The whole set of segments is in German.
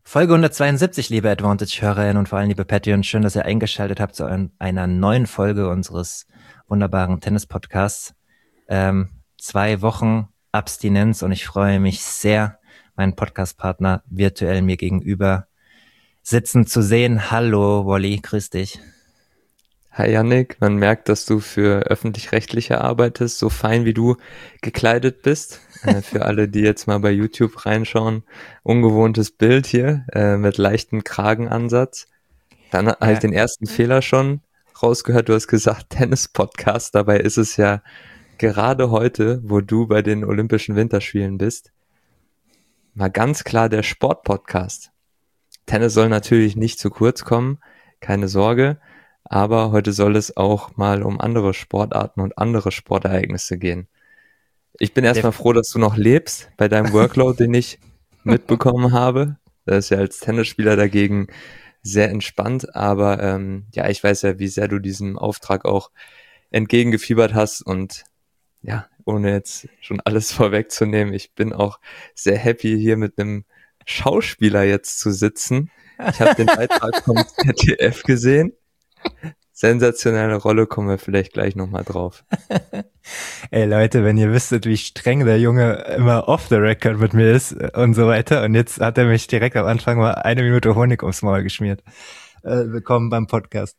Folge 172, liebe Advantage-Hörerinnen und vor allem liebe Patreon, schön, dass ihr eingeschaltet habt zu einer neuen Folge unseres wunderbaren Tennis-Podcasts. 2 Wochen Abstinenz und ich freue mich sehr, meinen Podcast-Partner virtuell mir gegenüber sitzen zu sehen. Hallo Wally, grüß dich. Hi Yannick, man merkt, dass du für Öffentlich-Rechtliche arbeitest, so fein wie du gekleidet bist. Für alle, die jetzt mal bei YouTube reinschauen, ungewohntes Bild hier mit leichtem Kragenansatz. Dann halt den ersten Fehler schon rausgehört, du hast gesagt Tennis-Podcast, dabei ist es ja gerade heute, wo du bei den Olympischen Winterspielen bist, mal ganz klar der Sport-Podcast. Tennis soll natürlich nicht zu kurz kommen, keine Sorge. Aber heute soll es auch mal um andere Sportarten und andere Sportereignisse gehen. Ich bin erstmal froh, dass du noch lebst bei deinem Workload, den ich mitbekommen habe. Das ist ja als Tennisspieler dagegen sehr entspannt, aber ja, ich weiß ja, wie sehr du diesem Auftrag auch entgegengefiebert hast und ja, ohne jetzt schon alles vorwegzunehmen, ich bin auch sehr happy, hier mit einem Schauspieler jetzt zu sitzen. Ich habe den Beitrag vom ZDF gesehen. Sensationelle Rolle, kommen wir vielleicht gleich nochmal drauf. Ey Leute, wenn ihr wüsstet, wie streng der Junge immer off the record mit mir ist und so weiter. Und jetzt hat er mich direkt am Anfang mal 1 Minute Honig ums Maul geschmiert. Willkommen beim Podcast.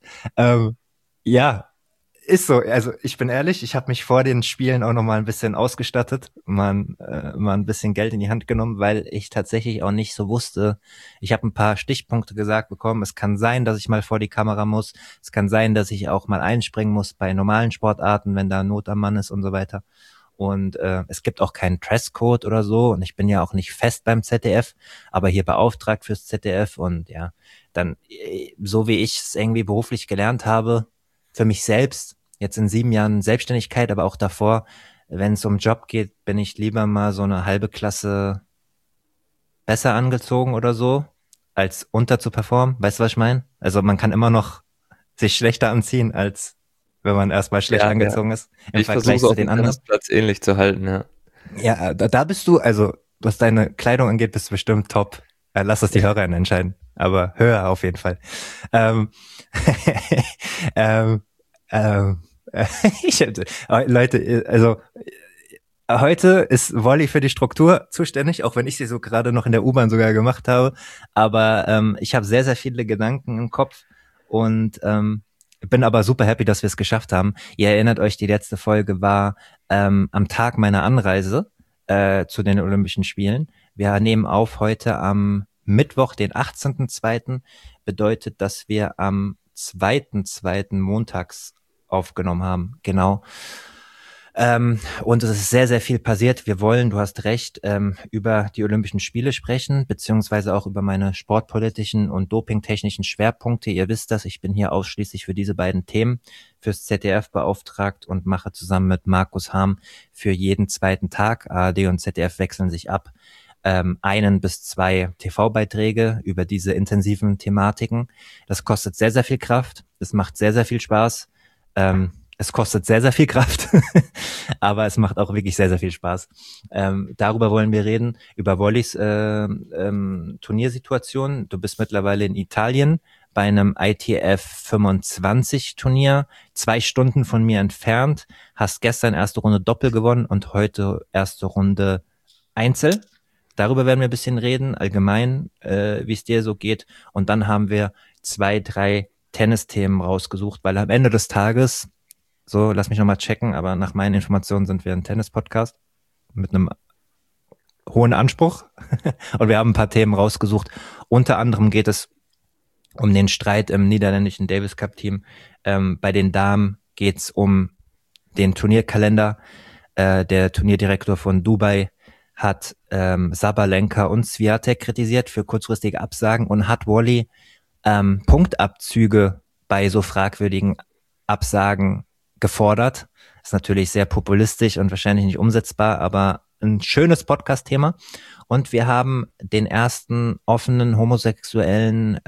Ja, ist so. Also ich bin ehrlich, ich habe mich vor den Spielen auch noch mal ein bisschen ausgestattet, mal ein bisschen Geld in die Hand genommen, weil ich tatsächlich auch nicht so wusste. Ich habe ein paar Stichpunkte gesagt bekommen. Es kann sein, dass ich mal vor die Kamera muss. Es kann sein, dass ich auch mal einspringen muss bei normalen Sportarten, wenn da Not am Mann ist und so weiter. Und es gibt auch keinen Dresscode oder so. Und ich bin ja auch nicht fest beim ZDF, aber hier beauftragt fürs ZDF. Und ja, dann, so wie ich es irgendwie beruflich gelernt habe, für mich selbst, jetzt in 7 Jahren Selbstständigkeit, aber auch davor, wenn es um Job geht, bin ich lieber mal so eine halbe Klasse besser angezogen oder so, als unter zu performen. Weißt du, was ich meine? Also man kann immer noch sich schlechter anziehen, als wenn man erstmal schlecht angezogen ist. Im Vergleich zu den anderen. Platz ähnlich zu halten, ja. Ja, da bist du, also was deine Kleidung angeht, bist du bestimmt top. Lass das die Hörer entscheiden. Aber höher auf jeden Fall. Leute, also heute ist Wally für die Struktur zuständig, auch wenn ich sie so gerade noch in der U-Bahn sogar gemacht habe. Aber ich habe sehr, sehr viele Gedanken im Kopf und bin aber super happy, dass wir es geschafft haben. Ihr erinnert euch, die letzte Folge war am Tag meiner Anreise zu den Olympischen Spielen. Wir nehmen auf heute am Mittwoch, den 18.02. Bedeutet, dass wir am 2.2. montags aufgenommen haben, genau. Und es ist sehr, sehr viel passiert. Wir wollen, du hast recht, über die Olympischen Spiele sprechen, beziehungsweise auch über meine sportpolitischen und dopingtechnischen Schwerpunkte. Ihr wisst das, ich bin hier ausschließlich für diese beiden Themen fürs ZDF beauftragt und mache zusammen mit Markus Harm für jeden zweiten Tag, ARD und ZDF wechseln sich ab, 1 bis 2 TV-Beiträge über diese intensiven Thematiken. Das kostet sehr, sehr viel Kraft. Es macht sehr, sehr viel Spaß. Es kostet sehr, sehr viel Kraft, aber es macht auch wirklich sehr, sehr viel Spaß. Darüber wollen wir reden, über Wallys Turniersituation. Du bist mittlerweile in Italien bei einem ITF 25 Turnier, 2 Stunden von mir entfernt, hast gestern erste Runde Doppel gewonnen und heute erste Runde Einzel. Darüber werden wir ein bisschen reden, allgemein, wie es dir so geht. Und dann haben wir 2, 3 Tennisthemen rausgesucht, weil am Ende des Tages, so, lass mich nochmal checken, aber nach meinen Informationen sind wir ein Tennis-Podcast mit einem hohen Anspruch und wir haben ein paar Themen rausgesucht. Unter anderem geht es um den Streit im niederländischen Davis Cup Team. Bei den Damen geht es um den Turnierkalender. Der Turnierdirektor von Dubai hat Sabalenka und Swiatek kritisiert für kurzfristige Absagen und hat Wally Punktabzüge bei so fragwürdigen Absagen gefordert. Ist natürlich sehr populistisch und wahrscheinlich nicht umsetzbar, aber ein schönes Podcast-Thema. Und wir haben den ersten offenen homosexuellen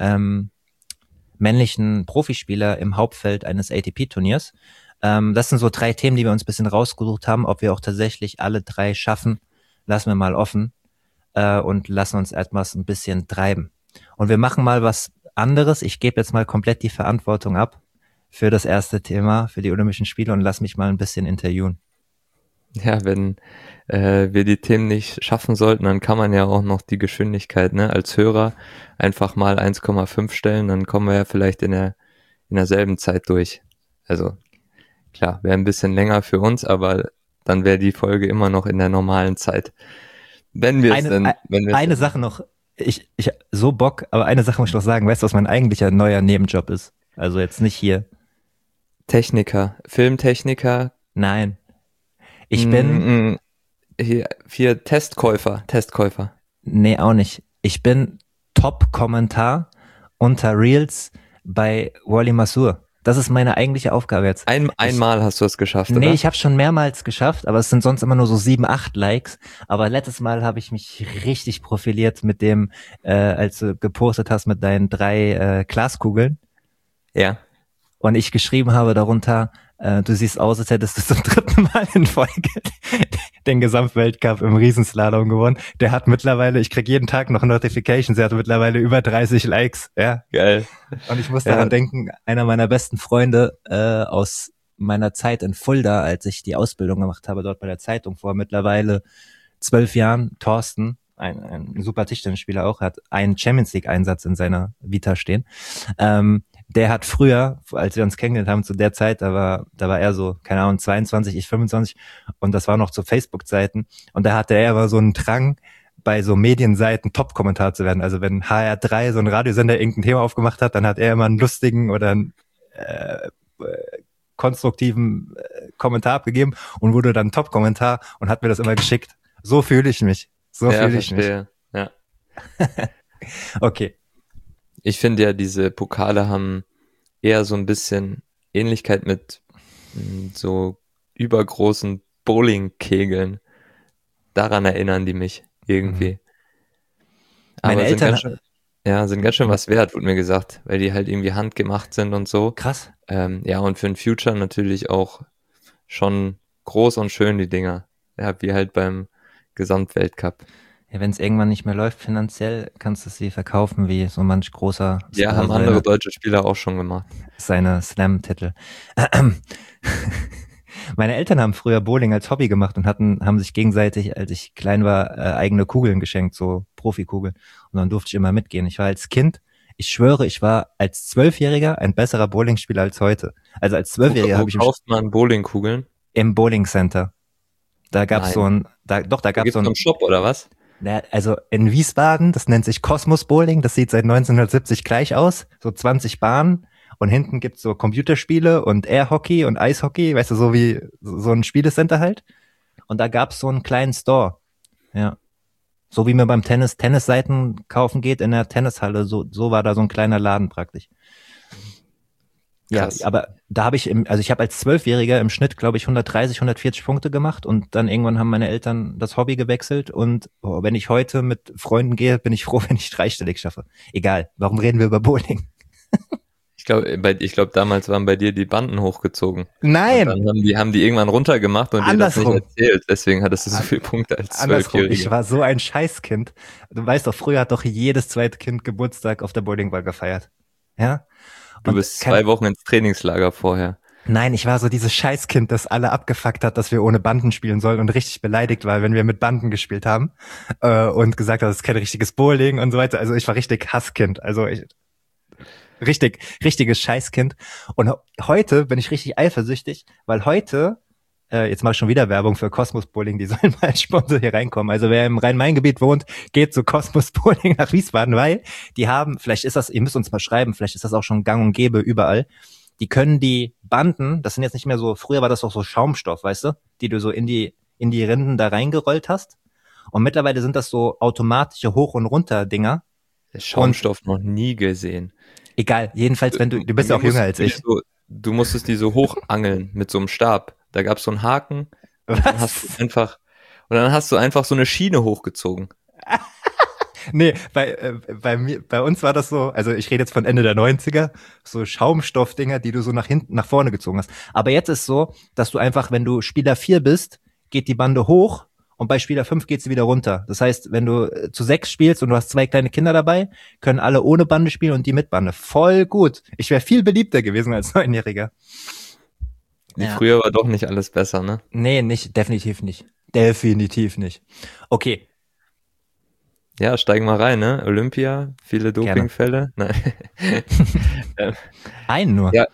männlichen Profispieler im Hauptfeld eines ATP-Turniers. Das sind so 3 Themen, die wir uns ein bisschen rausgesucht haben. Ob wir auch tatsächlich alle 3 schaffen, lassen wir mal offen und lassen uns etwas ein bisschen treiben. Und wir machen mal was anderes. Ich gebe jetzt mal komplett die Verantwortung ab für das erste Thema, für die Olympischen Spiele und lass mich mal ein bisschen interviewen. Ja, wenn wir die Themen nicht schaffen sollten, dann kann man ja auch noch die Geschwindigkeit, ne, als Hörer einfach mal 1,5 stellen, dann kommen wir ja vielleicht in derselben Zeit durch. Also klar, wäre ein bisschen länger für uns, aber dann wäre die Folge immer noch in der normalen Zeit. Wenn wir es denn, wenn wir Eine Sache noch, ich so Bock, aber eine Sache muss ich noch sagen, weißt du, was mein eigentlicher neuer Nebenjob ist? Also jetzt nicht hier. Techniker, Filmtechniker. Nein. Ich bin. Hier Testkäufer. Nee, auch nicht. Ich bin Top-Kommentar unter Reels bei Wally Masur. Das ist meine eigentliche Aufgabe jetzt. Einmal hast du es geschafft, nee, oder? Ich habe schon mehrmals geschafft, aber es sind sonst immer nur so 7, 8 Likes. Aber letztes Mal habe ich mich richtig profiliert mit dem, als du gepostet hast mit deinen 3 Glaskugeln. Ja. Und ich geschrieben habe darunter, du siehst aus, als hättest du zum 3. Mal in Folge den Gesamtweltcup im Riesenslalom gewonnen. Der hat mittlerweile, ich krieg jeden Tag noch Notifications, er hat mittlerweile über 30 Likes. Ja. Geil. Und ich muss daran denken, einer meiner besten Freunde aus meiner Zeit in Fulda, als ich die Ausbildung gemacht habe, dort bei der Zeitung vor mittlerweile 12 Jahren, Thorsten, ein super Tischtennisspieler auch, hat einen Champions-League-Einsatz in seiner Vita stehen. Der hat früher, als wir uns kennengelernt haben, zu der Zeit, da war er so, keine Ahnung, 22, ich 25 und das war noch zu Facebook-Zeiten und da hatte er aber so einen Drang, bei so Medienseiten Top-Kommentar zu werden. Also wenn HR3 so ein Radiosender irgendein Thema aufgemacht hat, dann hat er immer einen lustigen oder einen konstruktiven Kommentar abgegeben und wurde dann Top-Kommentar und hat mir das immer geschickt. So fühle ich mich. So fühle ich mich. Ja. Okay. Ich finde ja, diese Pokale haben eher so ein bisschen Ähnlichkeit mit so übergroßen Bowlingkegeln. Daran erinnern die mich irgendwie. Aber Meine Eltern sind ganz schön was wert, wurde mir gesagt, weil die halt irgendwie handgemacht sind und so. Krass. Ja, und für den Future natürlich auch schon groß und schön, die Dinger. Ja, wie halt beim Gesamtweltcup. Ja, wenn es irgendwann nicht mehr läuft finanziell, kannst du sie verkaufen wie so manch großer Star. Ja, haben andere deutsche Spieler auch schon gemacht. Seine Slam-Titel. Meine Eltern haben früher Bowling als Hobby gemacht und haben sich gegenseitig, als ich klein war, eigene Kugeln geschenkt, so Profikugeln. Und dann durfte ich immer mitgehen. Ich war als Kind, ich schwöre, ich war als 12-Jähriger ein besserer Bowlingspieler als heute. Also als 12-Jähriger habe ich kauft man Bowlingkugeln? Im Bowling Center. Da gab's so ein, da gab's so ein Shop oder was? Also in Wiesbaden, das nennt sich Kosmos Bowling, das sieht seit 1970 gleich aus, so 20 Bahnen und hinten gibt's so Computerspiele und Airhockey und Eishockey, weißt du, so wie so ein Spielecenter halt. Und da gab's so einen kleinen Store, ja. So wie man beim Tennisseiten kaufen geht in der Tennishalle, so war da so ein kleiner Laden praktisch. Krass. Ja, aber da habe ich ich habe als 12-Jähriger im Schnitt, glaube ich, 130, 140 Punkte gemacht und dann irgendwann haben meine Eltern das Hobby gewechselt und wenn ich heute mit Freunden gehe, bin ich froh, wenn ich 3-stellig schaffe. Egal, warum reden wir über Bowling? Ich glaube, damals waren bei dir die Banden hochgezogen. Nein! Und dann haben die irgendwann runtergemacht und dir das nicht erzählt. Deswegen hattest du so viele Punkte als 12-Jähriger. Ich war so ein Scheißkind. Du weißt doch, früher hat doch jedes zweite Kind Geburtstag auf der Bowlingball gefeiert. Ja? Du bist 2 Wochen ins Trainingslager vorher. Nein, ich war so dieses Scheißkind, das alle abgefuckt hat, dass wir ohne Banden spielen sollen und richtig beleidigt war, wenn wir mit Banden gespielt haben und gesagt hat, das ist kein richtiges Bowling und so weiter. Also ich war richtig Hasskind. Also richtiges Scheißkind. Und heute bin ich richtig eifersüchtig, weil heute, jetzt mache ich schon wieder Werbung für Kosmos Bowling, die sollen mal als Sponsor hier reinkommen. Also wer im Rhein-Main-Gebiet wohnt, geht zu Kosmos Bowling nach Wiesbaden, weil die haben, vielleicht ist das, ihr müsst uns mal schreiben, vielleicht ist das auch schon gang und gäbe überall, die können die Banden, das sind jetzt nicht mehr so, früher war das auch so Schaumstoff, weißt du, die du so in die Rinden da reingerollt hast. Und mittlerweile sind das so automatische Hoch- und Runter-Dinger. Schaumstoff noch nie gesehen. Egal, jedenfalls, wenn du bist ja auch jünger als ich. Du musstest die so hochangeln mit so einem Stab. Da gab's so einen Haken. Und dann hast du einfach so eine Schiene hochgezogen. Nee, bei uns war das so, also ich rede jetzt von Ende der 90er, so Schaumstoffdinger, die du so nach vorne gezogen hast. Aber jetzt ist so, dass du einfach, wenn du Spieler 4 bist, geht die Bande hoch und bei Spieler 5 geht sie wieder runter. Das heißt, wenn du zu 6 spielst und du hast 2 kleine Kinder dabei, können alle ohne Bande spielen und die mit Bande. Voll gut. Ich wäre viel beliebter gewesen als 9-Jähriger. Wie früher war doch nicht alles besser, ne? Nee, definitiv nicht. Definitiv nicht. Okay. Ja, steigen wir rein, ne? Olympia, viele Dopingfälle. Nein. Einen nur. Ja.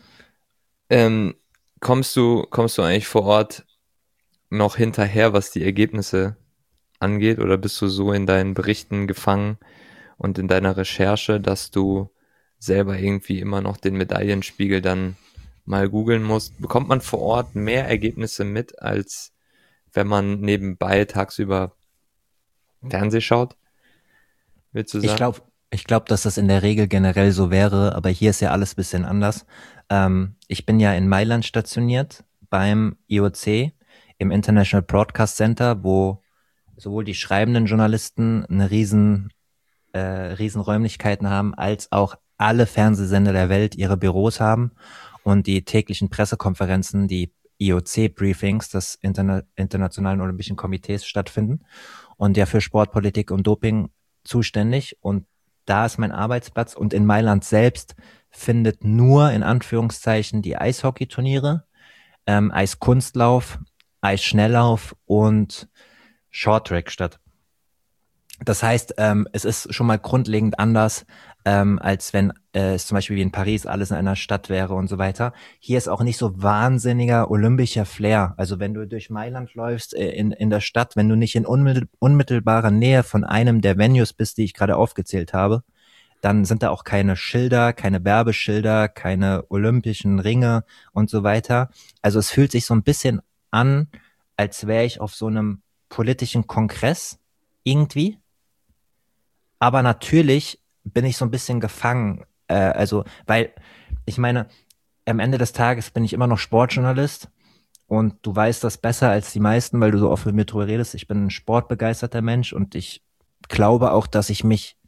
Kommst du eigentlich vor Ort noch hinterher, was die Ergebnisse angeht, oder bist du so in deinen Berichten gefangen und in deiner Recherche, dass du selber irgendwie immer noch den Medaillenspiegel dann mal googeln musst? Bekommt man vor Ort mehr Ergebnisse mit, als wenn man nebenbei tagsüber Fernseh schaut? Willst du sagen? Ich glaube, dass das in der Regel generell so wäre, aber hier ist ja alles ein bisschen anders. Ich bin ja in Mailand stationiert beim IOC im International Broadcast Center, wo sowohl die schreibenden Journalisten eine riesen Räumlichkeiten haben, als auch alle Fernsehsender der Welt ihre Büros haben und die täglichen Pressekonferenzen, die IOC-Briefings des Internationalen Olympischen Komitees stattfinden und ja für Sportpolitik und Doping zuständig, und da ist mein Arbeitsplatz, und in Mailand selbst findet nur in Anführungszeichen die Eishockeyturniere, Eiskunstlauf, Eisschnelllauf und Shorttrack statt. Das heißt, es ist schon mal grundlegend anders, als wenn es zum Beispiel wie in Paris alles in einer Stadt wäre und so weiter. Hier ist auch nicht so wahnsinniger olympischer Flair. Also wenn du durch Mailand läufst in der Stadt, wenn du nicht in unmittelbarer Nähe von einem der Venues bist, die ich gerade aufgezählt habe, dann sind da auch keine Schilder, keine Werbeschilder, keine olympischen Ringe und so weiter. Also es fühlt sich so ein bisschen an, als wäre ich auf so einem politischen Kongress irgendwie. Aber natürlich bin ich so ein bisschen gefangen. Weil ich meine, am Ende des Tages bin ich immer noch Sportjournalist, und du weißt das besser als die meisten, weil du so oft mit mir drüber redest. Ich bin ein sportbegeisterter Mensch, und ich glaube auch, dass ich mich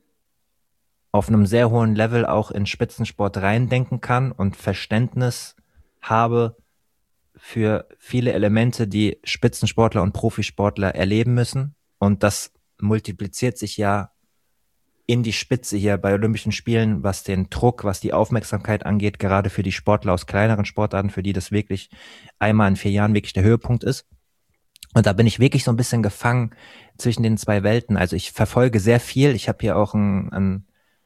auf einem sehr hohen Level auch in Spitzensport reindenken kann und Verständnis habe für viele Elemente, die Spitzensportler und Profisportler erleben müssen. Und das multipliziert sich ja in die Spitze hier bei Olympischen Spielen, was den Druck, was die Aufmerksamkeit angeht, gerade für die Sportler aus kleineren Sportarten, für die das wirklich einmal in 4 Jahren wirklich der Höhepunkt ist. Und da bin ich wirklich so ein bisschen gefangen zwischen den 2 Welten. Also ich verfolge sehr viel. Ich habe hier auch ein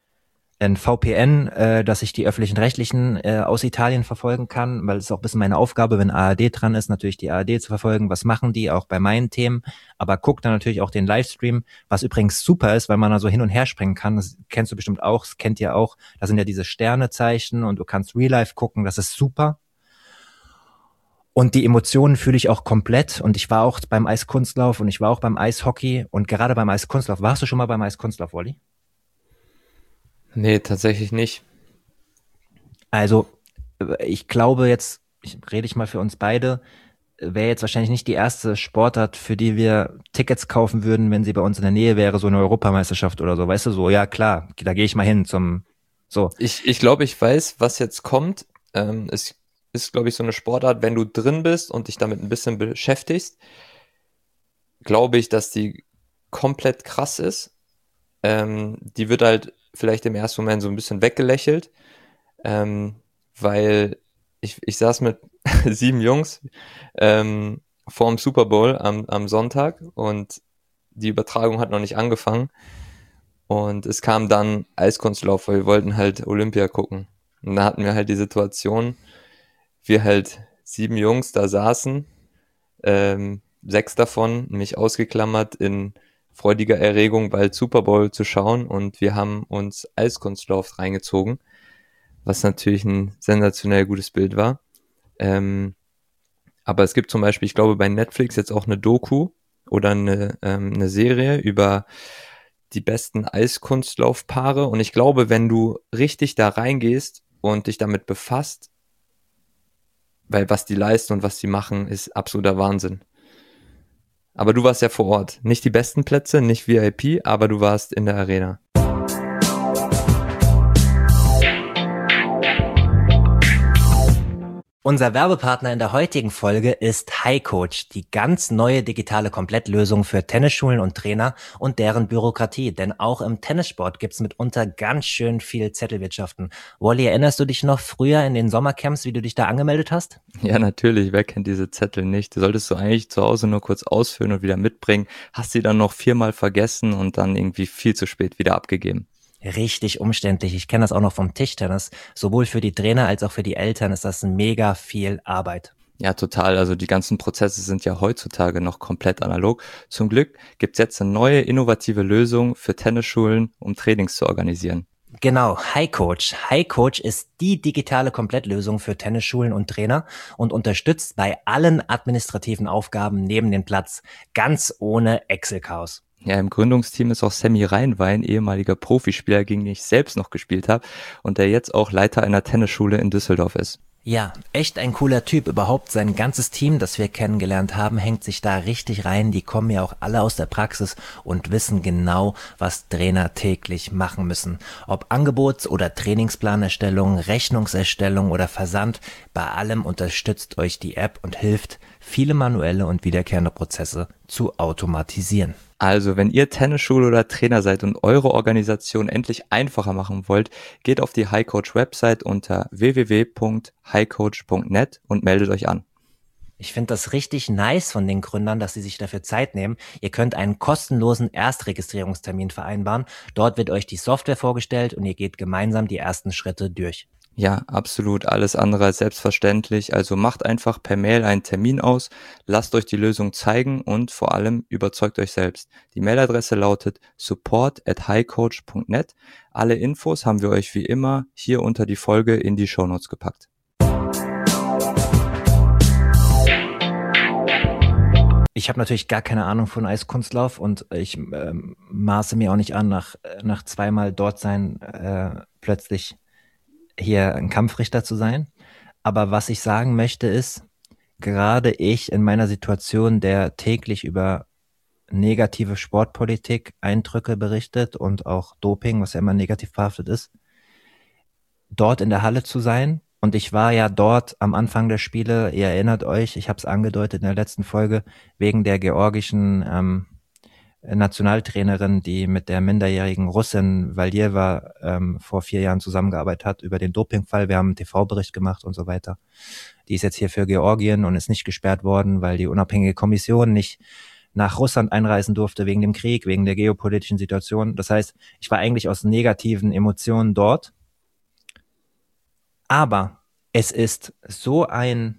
VPN, dass ich die öffentlichen Rechtlichen aus Italien verfolgen kann, weil es ist auch ein bisschen meine Aufgabe, wenn ARD dran ist, natürlich die ARD zu verfolgen, was machen die, auch bei meinen Themen, aber guck dann natürlich auch den Livestream, was übrigens super ist, weil man da so hin und her springen kann, das kennst du bestimmt auch, das kennt ihr auch, da sind ja diese Sternezeichen und du kannst Real Life gucken, das ist super. Und die Emotionen fühle ich auch komplett, und ich war auch beim Eiskunstlauf und ich war auch beim Eishockey, und gerade beim Eiskunstlauf, warst du schon mal beim Eiskunstlauf, Wolli? Nee, tatsächlich nicht. Also, ich glaube jetzt, rede ich mal für uns beide, wäre jetzt wahrscheinlich nicht die erste Sportart, für die wir Tickets kaufen würden, wenn sie bei uns in der Nähe wäre, so eine Europameisterschaft oder so, weißt du, so, ja klar, da gehe ich mal hin so. Ich glaube, ich weiß, was jetzt kommt. Es ist, glaube ich, so eine Sportart, wenn du drin bist und dich damit ein bisschen beschäftigst, glaube ich, dass die komplett krass ist. Die wird halt vielleicht im ersten Moment so ein bisschen weggelächelt, weil ich saß mit 7 Jungs vorm Super Bowl am Sonntag, und die Übertragung hat noch nicht angefangen, und es kam dann Eiskunstlauf, weil wir wollten halt Olympia gucken. Und da hatten wir halt die Situation, wir halt 7 Jungs da saßen, 6 davon, mich ausgeklammert, in freudiger Erregung, bald Super Bowl zu schauen, und wir haben uns Eiskunstlauf reingezogen, was natürlich ein sensationell gutes Bild war. Aber es gibt zum Beispiel, ich glaube, bei Netflix jetzt auch eine Doku oder eine Serie über die besten Eiskunstlaufpaare, und ich glaube, wenn du richtig da reingehst und dich damit befasst, weil was die leisten und was die machen, ist absoluter Wahnsinn. Aber du warst ja vor Ort. Nicht die besten Plätze, nicht VIP, aber du warst in der Arena. Unser Werbepartner in der heutigen Folge ist HiCoach, die ganz neue digitale Komplettlösung für Tennisschulen und Trainer und deren Bürokratie. Denn auch im Tennissport gibt's mitunter ganz schön viel Zettelwirtschaften. Wally, erinnerst du dich noch früher in den Sommercamps, wie du dich da angemeldet hast? Ja, natürlich, wer kennt diese Zettel nicht? Die solltest du eigentlich zu Hause nur kurz ausfüllen und wieder mitbringen. Hast sie dann noch 4-mal vergessen und dann irgendwie viel zu spät wieder abgegeben. Richtig umständlich. Ich kenne das auch noch vom Tischtennis. Sowohl für die Trainer als auch für die Eltern ist das mega viel Arbeit. Ja, total. Also die ganzen Prozesse sind ja heutzutage noch komplett analog. Zum Glück gibt's jetzt eine neue innovative Lösung für Tennisschulen, um Trainings zu organisieren. Genau, HiCoach. HiCoach ist die digitale Komplettlösung für Tennisschulen und Trainer und unterstützt bei allen administrativen Aufgaben neben dem Platz, ganz ohne Excel-Chaos. Ja, im Gründungsteam ist auch Sammy Reinwein, ehemaliger Profispieler, gegen den ich selbst noch gespielt habe und der jetzt auch Leiter einer Tennisschule in Düsseldorf ist. Ja, echt ein cooler Typ. Überhaupt sein ganzes Team, das wir kennengelernt haben, hängt sich da richtig rein. Die kommen ja auch alle aus der Praxis und wissen genau, was Trainer täglich machen müssen. Ob Angebots- oder Trainingsplanerstellung, Rechnungserstellung oder Versand, bei allem unterstützt euch die App und hilft, viele manuelle und wiederkehrende Prozesse zu automatisieren. Also, wenn ihr Tennisschule oder Trainer seid und eure Organisation endlich einfacher machen wollt, geht auf die HiCoach-Website unter www.hicoach.net und meldet euch an. Ich finde das richtig nice von den Gründern, dass sie sich dafür Zeit nehmen. Ihr könnt einen kostenlosen Erstregistrierungstermin vereinbaren. Dort wird euch die Software vorgestellt und ihr geht gemeinsam die ersten Schritte durch. Ja, absolut. Alles andere als selbstverständlich. Also macht einfach per Mail einen Termin aus, lasst euch die Lösung zeigen und vor allem überzeugt euch selbst. Die Mailadresse lautet support@hicoach.net. Alle Infos haben wir euch wie immer hier unter die Folge in die Shownotes gepackt. Ich habe natürlich gar keine Ahnung von Eiskunstlauf und ich maße mir auch nicht an, nach zweimal dort sein, plötzlich hier ein Kampfrichter zu sein. Aber was ich sagen möchte ist, gerade ich in meiner Situation, der täglich über negative Sportpolitik, Eindrücke berichtet und auch Doping, was ja immer negativ behaftet ist, dort in der Halle zu sein. Und ich war ja dort am Anfang der Spiele, ihr erinnert euch, ich habe es angedeutet in der letzten Folge, wegen der georgischen Nationaltrainerin, die mit der minderjährigen Russin Valjeva vor 4 Jahren zusammengearbeitet hat über den Dopingfall. Wir haben einen TV-Bericht gemacht und so weiter. Die ist jetzt hier für Georgien und ist nicht gesperrt worden, weil die unabhängige Kommission nicht nach Russland einreisen durfte wegen dem Krieg, wegen der geopolitischen Situation. Das heißt, ich war eigentlich aus negativen Emotionen dort. Aber es ist so ein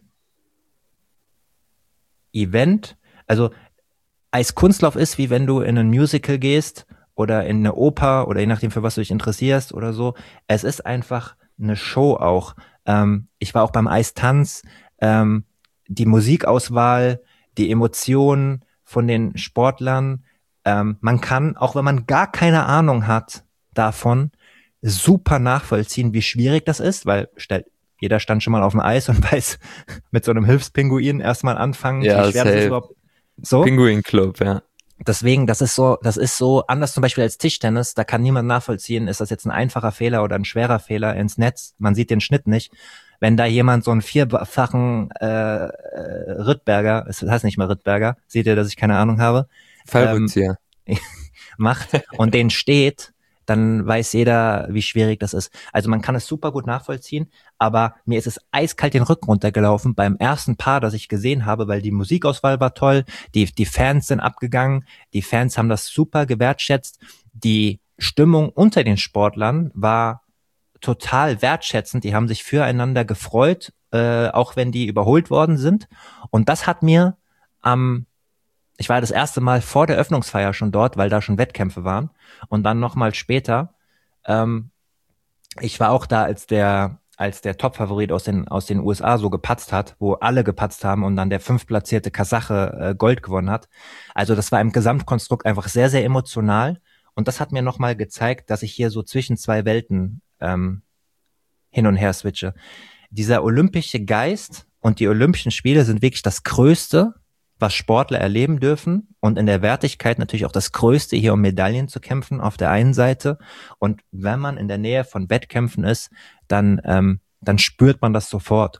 Event, also Eiskunstlauf ist, wie wenn du in ein Musical gehst oder in eine Oper oder je nachdem, für was du dich interessierst oder so. Es ist einfach eine Show auch. Ich war auch beim Eistanz. Die Musikauswahl, die Emotionen von den Sportlern. Man kann, auch wenn man gar keine Ahnung hat davon, super nachvollziehen, wie schwierig das ist, weil jeder stand schon mal auf dem Eis und weiß, mit so einem Hilfspinguin erstmal anfangen, Ja, wie schwer das ist überhaupt. So. Pinguin Club, ja. Deswegen, das ist so anders zum Beispiel als Tischtennis, da kann niemand nachvollziehen, ist das jetzt ein einfacher Fehler oder ein schwerer Fehler ins Netz, man sieht den Schnitt nicht. Wenn da jemand so einen 4-fachen Rittberger, das heißt nicht mal Rittberger, seht ihr, dass ich keine Ahnung habe, Fallrückzieher. macht und den steht, dann weiß jeder, wie schwierig das ist. Also man kann es super gut nachvollziehen, aber mir ist es eiskalt den Rücken runtergelaufen beim ersten Paar, das ich gesehen habe, weil die Musikauswahl war toll, die Fans sind abgegangen, die Fans haben das super gewertschätzt, die Stimmung unter den Sportlern war total wertschätzend, die haben sich füreinander gefreut, auch wenn die überholt worden sind, und das hat mir ich war das erste Mal vor der Öffnungsfeier schon dort, weil da schon Wettkämpfe waren. Und dann nochmal später. Ich war auch da, als der Top-Favorit aus den USA so gepatzt hat, wo alle gepatzt haben und dann der 5. Kasache Gold gewonnen hat. Also das war im Gesamtkonstrukt einfach sehr, sehr emotional. Und das hat mir nochmal gezeigt, dass ich hier so zwischen zwei Welten hin und her switche. Dieser olympische Geist und die Olympischen Spiele sind wirklich das Größte, was Sportler erleben dürfen, und in der Wertigkeit natürlich auch das Größte, hier um Medaillen zu kämpfen auf der einen Seite. Und wenn man in der Nähe von Wettkämpfen ist, dann spürt man das sofort.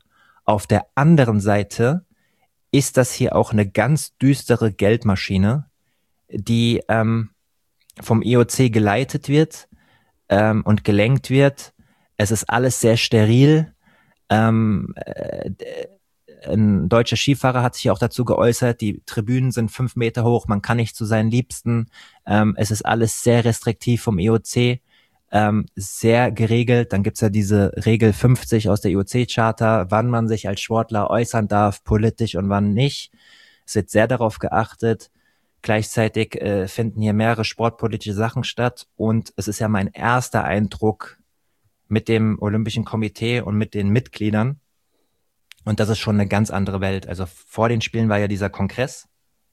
Auf der anderen Seite ist das hier auch eine ganz düstere Geldmaschine, die vom IOC geleitet wird und gelenkt wird. Es ist alles sehr steril. Ein deutscher Skifahrer hat sich auch dazu geäußert, die Tribünen sind 5 Meter hoch, man kann nicht zu seinen Liebsten. Es ist alles sehr restriktiv vom IOC, sehr geregelt. Dann gibt's ja diese Regel 50 aus der IOC-Charta, wann man sich als Sportler äußern darf, politisch und wann nicht. Es wird sehr darauf geachtet. Gleichzeitig finden hier mehrere sportpolitische Sachen statt und es ist ja mein erster Eindruck mit dem Olympischen Komitee und mit den Mitgliedern. Und das ist schon eine ganz andere Welt. Also vor den Spielen war ja dieser Kongress.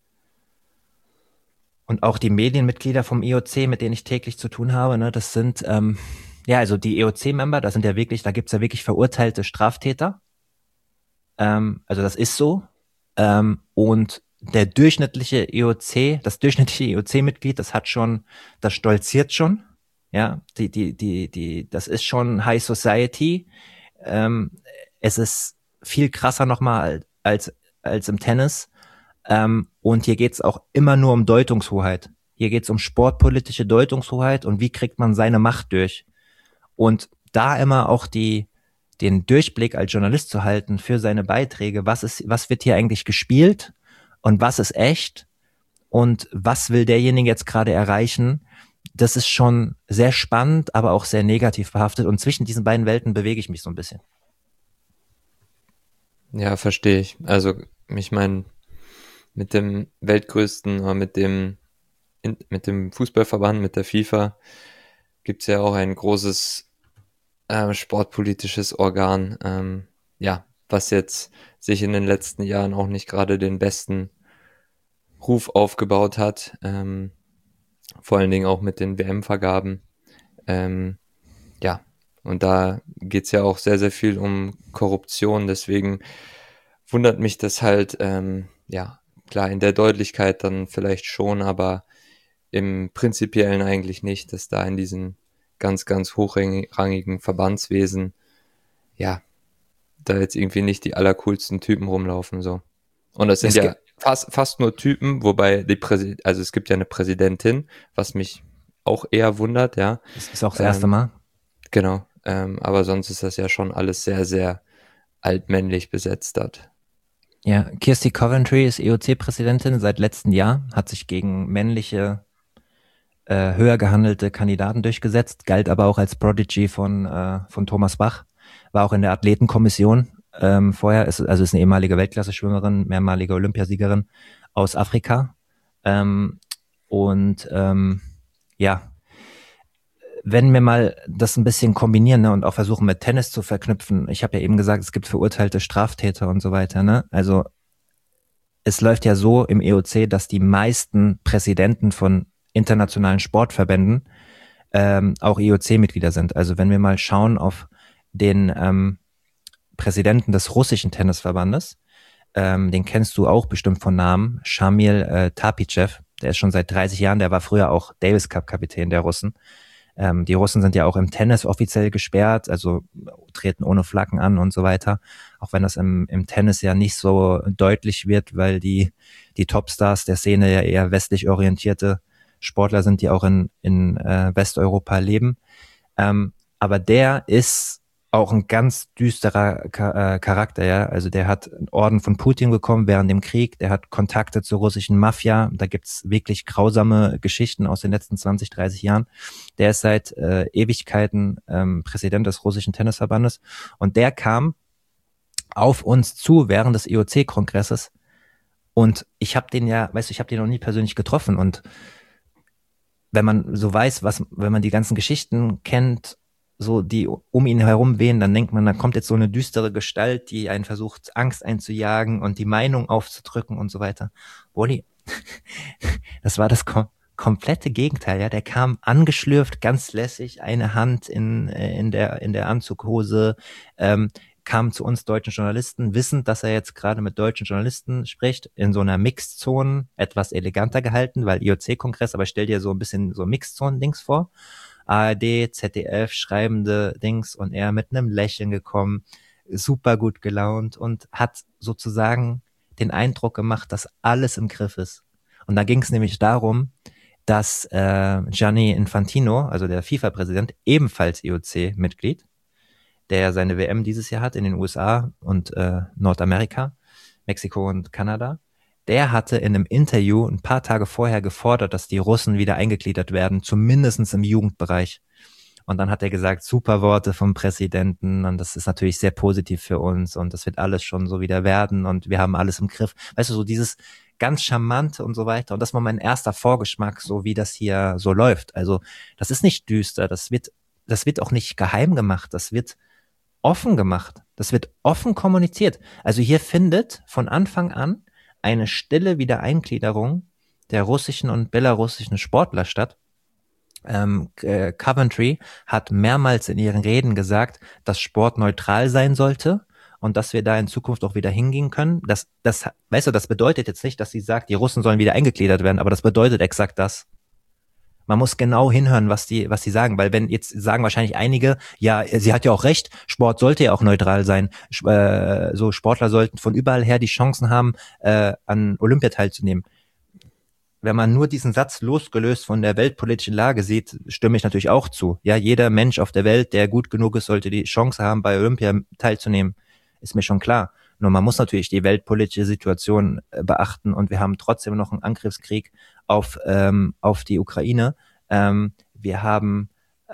Und auch die Medienmitglieder vom IOC, mit denen ich täglich zu tun habe, ne, das sind, also die IOC-Member, da gibt's ja wirklich verurteilte Straftäter. Also das ist so. Und das durchschnittliche IOC-Mitglied, das stolziert schon. Ja, das ist schon High Society. Es ist viel krasser nochmal als im Tennis. Und hier geht's auch immer nur um Deutungshoheit. Hier geht's um sportpolitische Deutungshoheit und wie kriegt man seine Macht durch. Und da immer auch den Durchblick als Journalist zu halten für seine Beiträge, was wird hier eigentlich gespielt und was ist echt und was will derjenige jetzt gerade erreichen, das ist schon sehr spannend, aber auch sehr negativ behaftet und zwischen diesen beiden Welten bewege ich mich so ein bisschen. Ja, verstehe ich. Also, ich meine, mit dem weltgrößten, mit dem Fußballverband, mit der FIFA, gibt's ja auch ein großes sportpolitisches Organ, was jetzt sich in den letzten Jahren auch nicht gerade den besten Ruf aufgebaut hat, vor allen Dingen auch mit den WM-Vergaben. Und da geht's ja auch sehr, sehr viel um Korruption, deswegen wundert mich das halt, klar, in der Deutlichkeit dann vielleicht schon, aber im Prinzipiellen eigentlich nicht, dass da in diesen ganz, ganz hochrangigen Verbandswesen, da jetzt irgendwie nicht die allercoolsten Typen rumlaufen, so. Und das sind ja fast nur Typen, wobei es gibt ja eine Präsidentin, was mich auch eher wundert, ja. Das ist auch das erste Mal. Genau, aber sonst ist das ja schon alles sehr, sehr altmännlich besetzt dort. Ja, Kirsty Coventry ist IOC-Präsidentin seit letztem Jahr, hat sich gegen männliche, höher gehandelte Kandidaten durchgesetzt, galt aber auch als Prodigy von Thomas Bach, war auch in der Athletenkommission vorher, ist eine ehemalige Weltklasse-Schwimmerin, mehrmalige Olympiasiegerin aus Afrika. Wenn wir mal das ein bisschen kombinieren, ne, und auch versuchen mit Tennis zu verknüpfen. Ich habe ja eben gesagt, es gibt verurteilte Straftäter und so weiter. Ne? Also es läuft ja so im EOC, dass die meisten Präsidenten von internationalen Sportverbänden auch IOC-Mitglieder sind. Also wenn wir mal schauen auf den Präsidenten des russischen Tennisverbandes, den kennst du auch bestimmt von Namen, Shamil Tapitschew, der ist schon seit 30 Jahren, der war früher auch Davis Cup Kapitän der Russen. Die Russen sind ja auch im Tennis offiziell gesperrt, also treten ohne Flaggen an und so weiter. Auch wenn das im Tennis ja nicht so deutlich wird, weil die Topstars der Szene ja eher westlich orientierte Sportler sind, die auch in Westeuropa leben. Aber der ist auch ein ganz düsterer Charakter, ja. Also der hat einen Orden von Putin bekommen während dem Krieg, der hat Kontakte zur russischen Mafia, da gibt's wirklich grausame Geschichten aus den letzten 20, 30 Jahren. Der ist seit Ewigkeiten Präsident des russischen Tennisverbandes und der kam auf uns zu während des IOC-Kongresses und ich habe den noch nie persönlich getroffen und wenn man so weiß, wenn man die ganzen Geschichten kennt, so die um ihn herum wehen, dann denkt man, da kommt jetzt so eine düstere Gestalt, die einen versucht, Angst einzujagen und die Meinung aufzudrücken und so weiter. Wally, das war das komplette Gegenteil, ja. Der kam angeschlürft, ganz lässig, eine Hand in der Anzughose, kam zu uns deutschen Journalisten, wissend, dass er jetzt gerade mit deutschen Journalisten spricht, in so einer Mixed-Zone, etwas eleganter gehalten, weil IOC-Kongress, aber stell dir so ein bisschen so Mixed-Zone-Dings vor. ARD, ZDF, schreibende Dings und er mit einem Lächeln gekommen, super gut gelaunt und hat sozusagen den Eindruck gemacht, dass alles im Griff ist. Und da ging es nämlich darum, dass Gianni Infantino, also der FIFA-Präsident, ebenfalls IOC-Mitglied, der ja seine WM dieses Jahr hat in den USA und Nordamerika, Mexiko und Kanada, der hatte in einem Interview ein paar Tage vorher gefordert, dass die Russen wieder eingegliedert werden, zumindest im Jugendbereich. Und dann hat er gesagt, super Worte vom Präsidenten und das ist natürlich sehr positiv für uns und das wird alles schon so wieder werden und wir haben alles im Griff. Weißt du, so dieses ganz Charmante und so weiter. Und das war mein erster Vorgeschmack, so wie das hier so läuft. Also das ist nicht düster, das wird auch nicht geheim gemacht, das wird offen gemacht, das wird offen kommuniziert. Also hier findet von Anfang an eine stille Wiedereingliederung der russischen und belarussischen Sportler statt. Coventry hat mehrmals in ihren Reden gesagt, dass Sport neutral sein sollte und dass wir da in Zukunft auch wieder hingehen können. Weißt du, das bedeutet jetzt nicht, dass sie sagt, die Russen sollen wieder eingegliedert werden, aber das bedeutet exakt das. Man muss genau hinhören, was die sagen, weil wenn jetzt sagen wahrscheinlich einige, ja, sie hat ja auch recht, Sport sollte ja auch neutral sein, so Sportler sollten von überall her die Chancen haben, an Olympia teilzunehmen. Wenn man nur diesen Satz losgelöst von der weltpolitischen Lage sieht, stimme ich natürlich auch zu. Ja, jeder Mensch auf der Welt, der gut genug ist, sollte die Chance haben, bei Olympia teilzunehmen. Ist mir schon klar. Nur man muss natürlich die weltpolitische Situation beachten und wir haben trotzdem noch einen Angriffskrieg auf die Ukraine. Wir haben,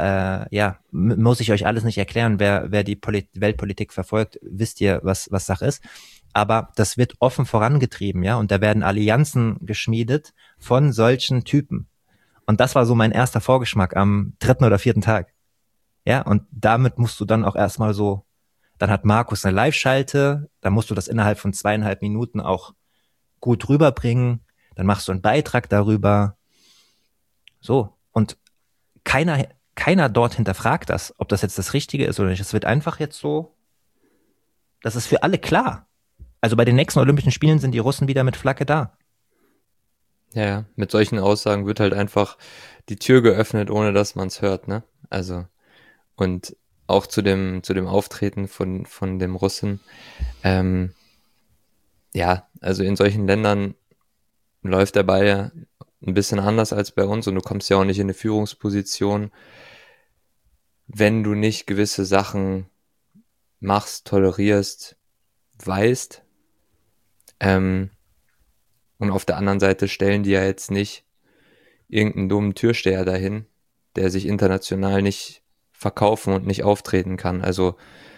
muss ich euch alles nicht erklären, wer die Weltpolitik verfolgt, wisst ihr, was Sache ist. Aber das wird offen vorangetrieben, ja, und da werden Allianzen geschmiedet von solchen Typen. Und das war so mein erster Vorgeschmack am 3. oder 4. Tag. Ja, und damit musst du dann auch erstmal so, dann hat Markus eine Live-Schalte, dann musst du das innerhalb von 2,5 Minuten auch gut rüberbringen, dann machst du einen Beitrag darüber. So, und keiner dort hinterfragt das, ob das jetzt das Richtige ist oder nicht. Es wird einfach jetzt so, das ist für alle klar. Also bei den nächsten Olympischen Spielen sind die Russen wieder mit Flagge da. Ja, mit solchen Aussagen wird halt einfach die Tür geöffnet, ohne dass man es hört, ne? Also, und auch zu dem Auftreten von dem Russen, ja, also in solchen Ländern läuft der Ball ja ein bisschen anders als bei uns und du kommst ja auch nicht in eine Führungsposition, wenn du nicht gewisse Sachen machst, tolerierst, weißt. Und auf der anderen Seite stellen die ja jetzt nicht irgendeinen dummen Türsteher dahin, der sich international nicht verkaufen und nicht auftreten kann. Also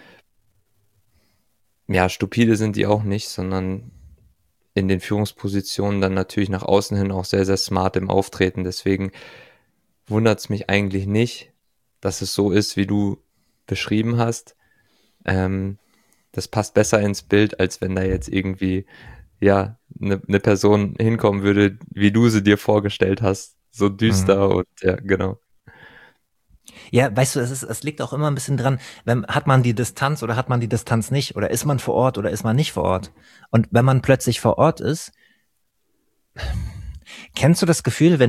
ja, stupide sind die auch nicht, sondern in den Führungspositionen dann natürlich nach außen hin auch sehr, sehr smart im Auftreten. Deswegen wundert es mich eigentlich nicht, dass es so ist, wie du beschrieben hast. Das passt besser ins Bild, als wenn da jetzt irgendwie ja eine Person hinkommen würde, wie du sie dir vorgestellt hast. So düster und ja, genau. Ja, weißt du, es liegt auch immer ein bisschen dran, hat man die Distanz oder hat man die Distanz nicht? Oder ist man vor Ort oder ist man nicht vor Ort? Und wenn man plötzlich vor Ort ist, kennst du das Gefühl,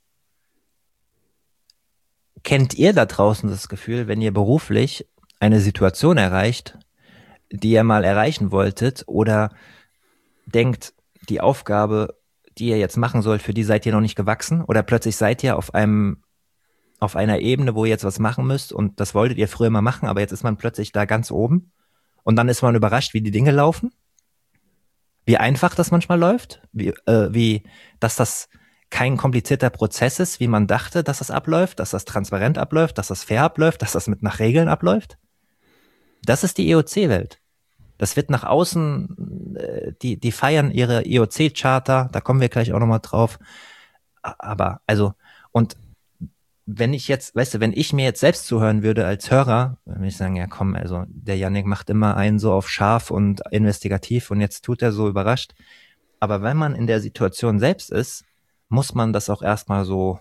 kennt ihr da draußen das Gefühl, wenn ihr beruflich eine Situation erreicht, die ihr mal erreichen wolltet oder denkt, die Aufgabe, die ihr jetzt machen sollt, für die seid ihr noch nicht gewachsen oder plötzlich seid ihr auf einer Ebene, wo ihr jetzt was machen müsst und das wolltet ihr früher mal machen, aber jetzt ist man plötzlich da ganz oben und dann ist man überrascht, wie die Dinge laufen, wie einfach das manchmal läuft, wie dass das kein komplizierter Prozess ist, wie man dachte, dass das abläuft, dass das transparent abläuft, dass das fair abläuft, dass das mit nach Regeln abläuft. Das ist die EOC-Welt. Das wird nach außen, die feiern ihre IOC-Charta, da kommen wir gleich auch nochmal drauf. Aber, also, und wenn ich mir jetzt selbst zuhören würde als Hörer, dann würde ich sagen, ja komm, also der Yannick macht immer einen so auf scharf und investigativ und jetzt tut er so überrascht. Aber wenn man in der Situation selbst ist, muss man das auch erstmal so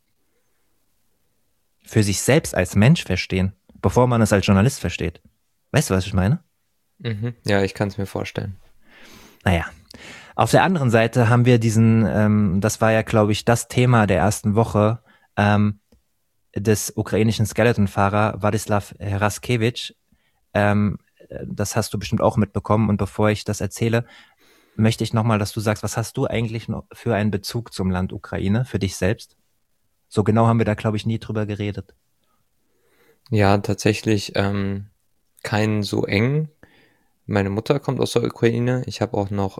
für sich selbst als Mensch verstehen, bevor man es als Journalist versteht. Weißt du, was ich meine? Ja, ich kann es mir vorstellen. Naja, auf der anderen Seite haben wir das war ja, glaube ich, das Thema der ersten Woche, des ukrainischen Skeletonfahrer Władysław Heraskewicz, das hast du bestimmt auch mitbekommen. Und bevor ich das erzähle, möchte ich nochmal, dass du sagst, was hast du eigentlich noch für einen Bezug zum Land Ukraine, für dich selbst? So genau haben wir da, glaube ich, nie drüber geredet. Ja, tatsächlich keinen so eng. Meine Mutter kommt aus der Ukraine. Ich habe auch noch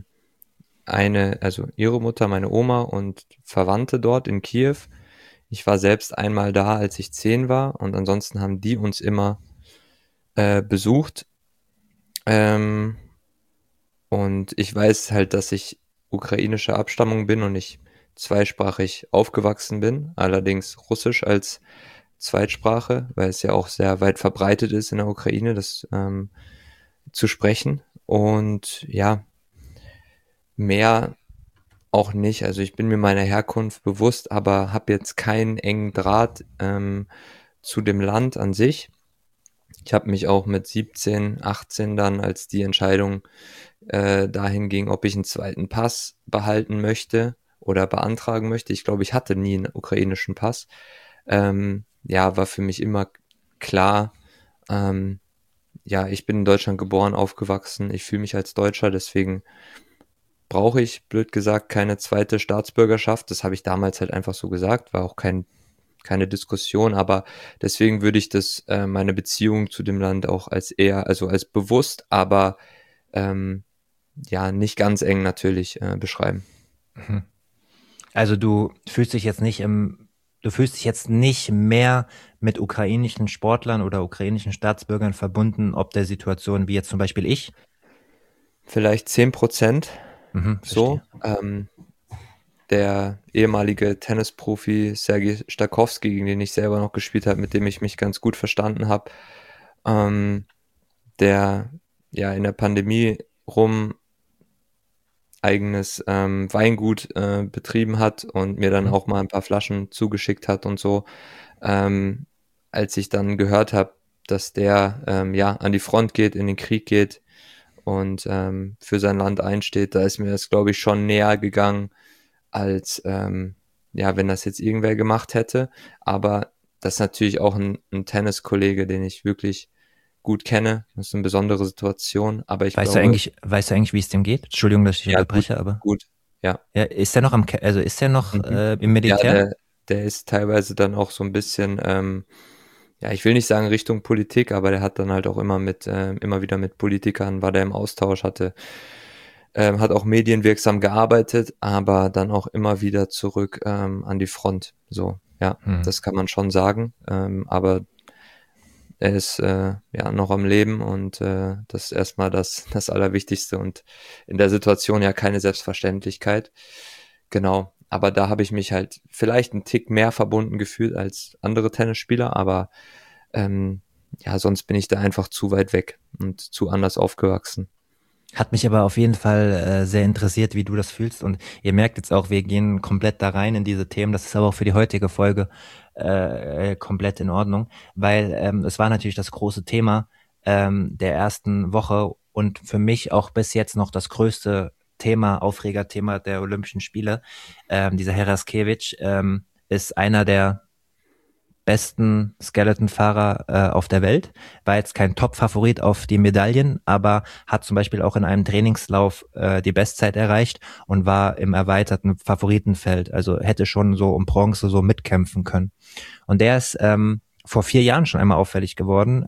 also ihre Mutter, meine Oma und Verwandte dort in Kiew. Ich war selbst einmal da, als ich 10 war, und ansonsten haben die uns immer besucht. Ähm, und ich weiß halt, dass ich ukrainischer Abstammung bin und ich zweisprachig aufgewachsen bin, allerdings Russisch als Zweitsprache, weil es ja auch sehr weit verbreitet ist in der Ukraine, das zu sprechen. Und ja, mehr auch nicht. Also ich bin mir meiner Herkunft bewusst, aber habe jetzt keinen engen Draht zu dem Land an sich. Ich habe mich auch mit 17, 18 dann, als die Entscheidung dahin ging, ob ich einen zweiten Pass behalten möchte oder beantragen möchte. Ich glaube, ich hatte nie einen ukrainischen Pass. Ja, war für mich immer klar, ähm, ja, ich bin in Deutschland geboren, aufgewachsen, ich fühle mich als Deutscher, deswegen brauche ich, blöd gesagt, keine zweite Staatsbürgerschaft. Das habe ich damals halt einfach so gesagt, war auch keine Diskussion, aber deswegen würde ich das, meine Beziehung zu dem Land auch als eher, also als bewusst, aber ähm, ja, nicht ganz eng natürlich beschreiben. Mhm. Also du fühlst dich jetzt nicht mehr mit ukrainischen Sportlern oder ukrainischen Staatsbürgern verbunden, ob der Situation wie jetzt zum Beispiel ich. Vielleicht 10% Mhm, so. verstehe. Der ehemalige Tennisprofi Sergei Stakowski, gegen den ich selber noch gespielt habe, mit dem ich mich ganz gut verstanden habe, ähm, der ja in der Pandemie rum eigenes Weingut betrieben hat und mir dann Mhm. auch mal ein paar Flaschen zugeschickt hat und so. Ähm, Als ich dann gehört habe, dass der ja an die Front geht, in den Krieg geht und für sein Land einsteht, da ist mir das, glaube ich, schon näher gegangen, als ja, wenn das jetzt irgendwer gemacht hätte. Aber das ist natürlich auch ein Tenniskollege, den ich wirklich gut kenne. Das ist eine besondere Situation, aber ich glaube, Weißt du eigentlich, wie es dem geht? Entschuldigung, dass ich dich ja, gut, unterbreche, aber gut, ja. ja, ist er noch also ist er noch Mhm. im Ja, Militär? der ist teilweise dann auch so ein bisschen, ja, ich will nicht sagen Richtung Politik, aber der hat dann halt auch immer wieder mit Politikern, war der im Austausch, hat auch medienwirksam gearbeitet, aber dann auch immer wieder zurück an die Front. So, ja, Hm. das kann man schon sagen. Aber er ist ja noch am Leben und das ist erstmal das Allerwichtigste und in der Situation ja keine Selbstverständlichkeit. Genau. Aber da habe ich mich halt vielleicht einen Tick mehr verbunden gefühlt als andere Tennisspieler, aber ähm, ja, sonst bin ich da einfach zu weit weg und zu anders aufgewachsen. Hat mich aber auf jeden Fall sehr interessiert, wie du das fühlst. Und ihr merkt jetzt auch, wir gehen komplett da rein in diese Themen. Das ist aber auch für die heutige Folge komplett in Ordnung, weil es war natürlich das große Thema der ersten Woche und für mich auch bis jetzt noch das größte Thema, Aufregerthema der Olympischen Spiele. Dieser Heraskevich ist einer der besten Skeleton-Fahrer auf der Welt. War jetzt kein Top-Favorit auf die Medaillen, aber hat zum Beispiel auch in einem Trainingslauf die Bestzeit erreicht und war im erweiterten Favoritenfeld. Also hätte schon so um Bronze so mitkämpfen können. Und der ist vor 4 Jahren schon einmal auffällig geworden.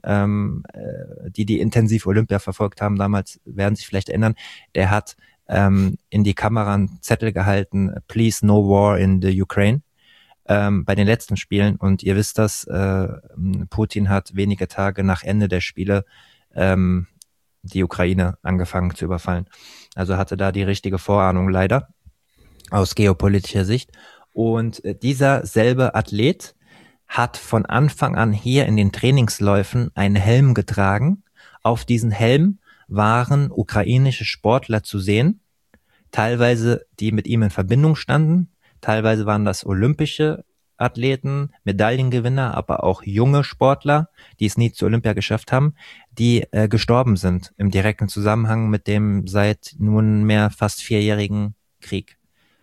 Die intensiv Olympia verfolgt haben damals, werden sich vielleicht erinnern. Der hat in die Kamera einen Zettel gehalten, Please no war in the Ukraine, bei den letzten Spielen. Und ihr wisst das, Putin hat wenige Tage nach Ende der Spiele ähm, die Ukraine angefangen zu überfallen. Also hatte da die richtige Vorahnung leider aus geopolitischer Sicht. Und dieser selbe Athlet hat von Anfang an hier in den Trainingsläufen einen Helm getragen. Auf diesen Helm waren ukrainische Sportler zu sehen, teilweise die mit ihm in Verbindung standen, teilweise waren das olympische Athleten, Medaillengewinner, aber auch junge Sportler, die es nie zu Olympia geschafft haben, die gestorben sind im direkten Zusammenhang mit dem seit nunmehr fast 4-jährigen Krieg.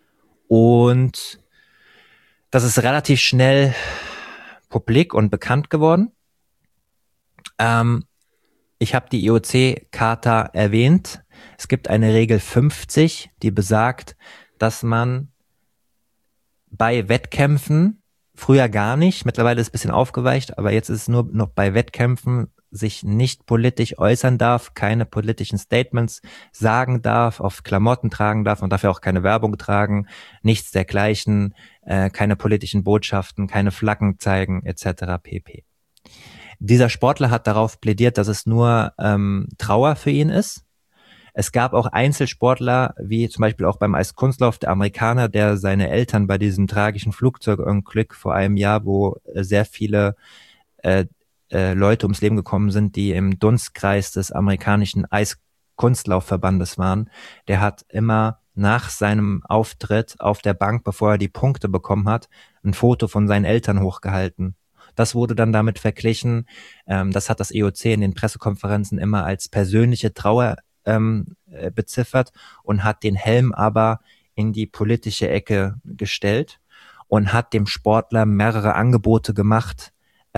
Und das ist relativ schnell publik und bekannt geworden. Ähm, Ich habe die IOC-Charta erwähnt. Es gibt eine Regel 50, die besagt, dass man bei Wettkämpfen, früher gar nicht, mittlerweile ist es ein bisschen aufgeweicht, aber jetzt ist es nur noch bei Wettkämpfen, sich nicht politisch äußern darf, keine politischen Statements sagen darf, auf Klamotten tragen darf und dafür auch keine Werbung tragen, nichts dergleichen, keine politischen Botschaften, keine Flaggen zeigen etc. pp. Dieser Sportler hat darauf plädiert, dass es nur Trauer für ihn ist. Es gab auch Einzelsportler, wie zum Beispiel auch beim Eiskunstlauf, der Amerikaner, der seine Eltern bei diesem tragischen Flugzeugunglück vor einem Jahr, wo sehr viele Leute ums Leben gekommen sind, die im Dunstkreis des amerikanischen Eiskunstlaufverbandes waren, der hat immer nach seinem Auftritt auf der Bank, bevor er die Punkte bekommen hat, ein Foto von seinen Eltern hochgehalten. Das wurde dann damit verglichen, das hat das IOC in den Pressekonferenzen immer als persönliche Trauer beziffert und hat den Helm aber in die politische Ecke gestellt und hat dem Sportler mehrere Angebote gemacht,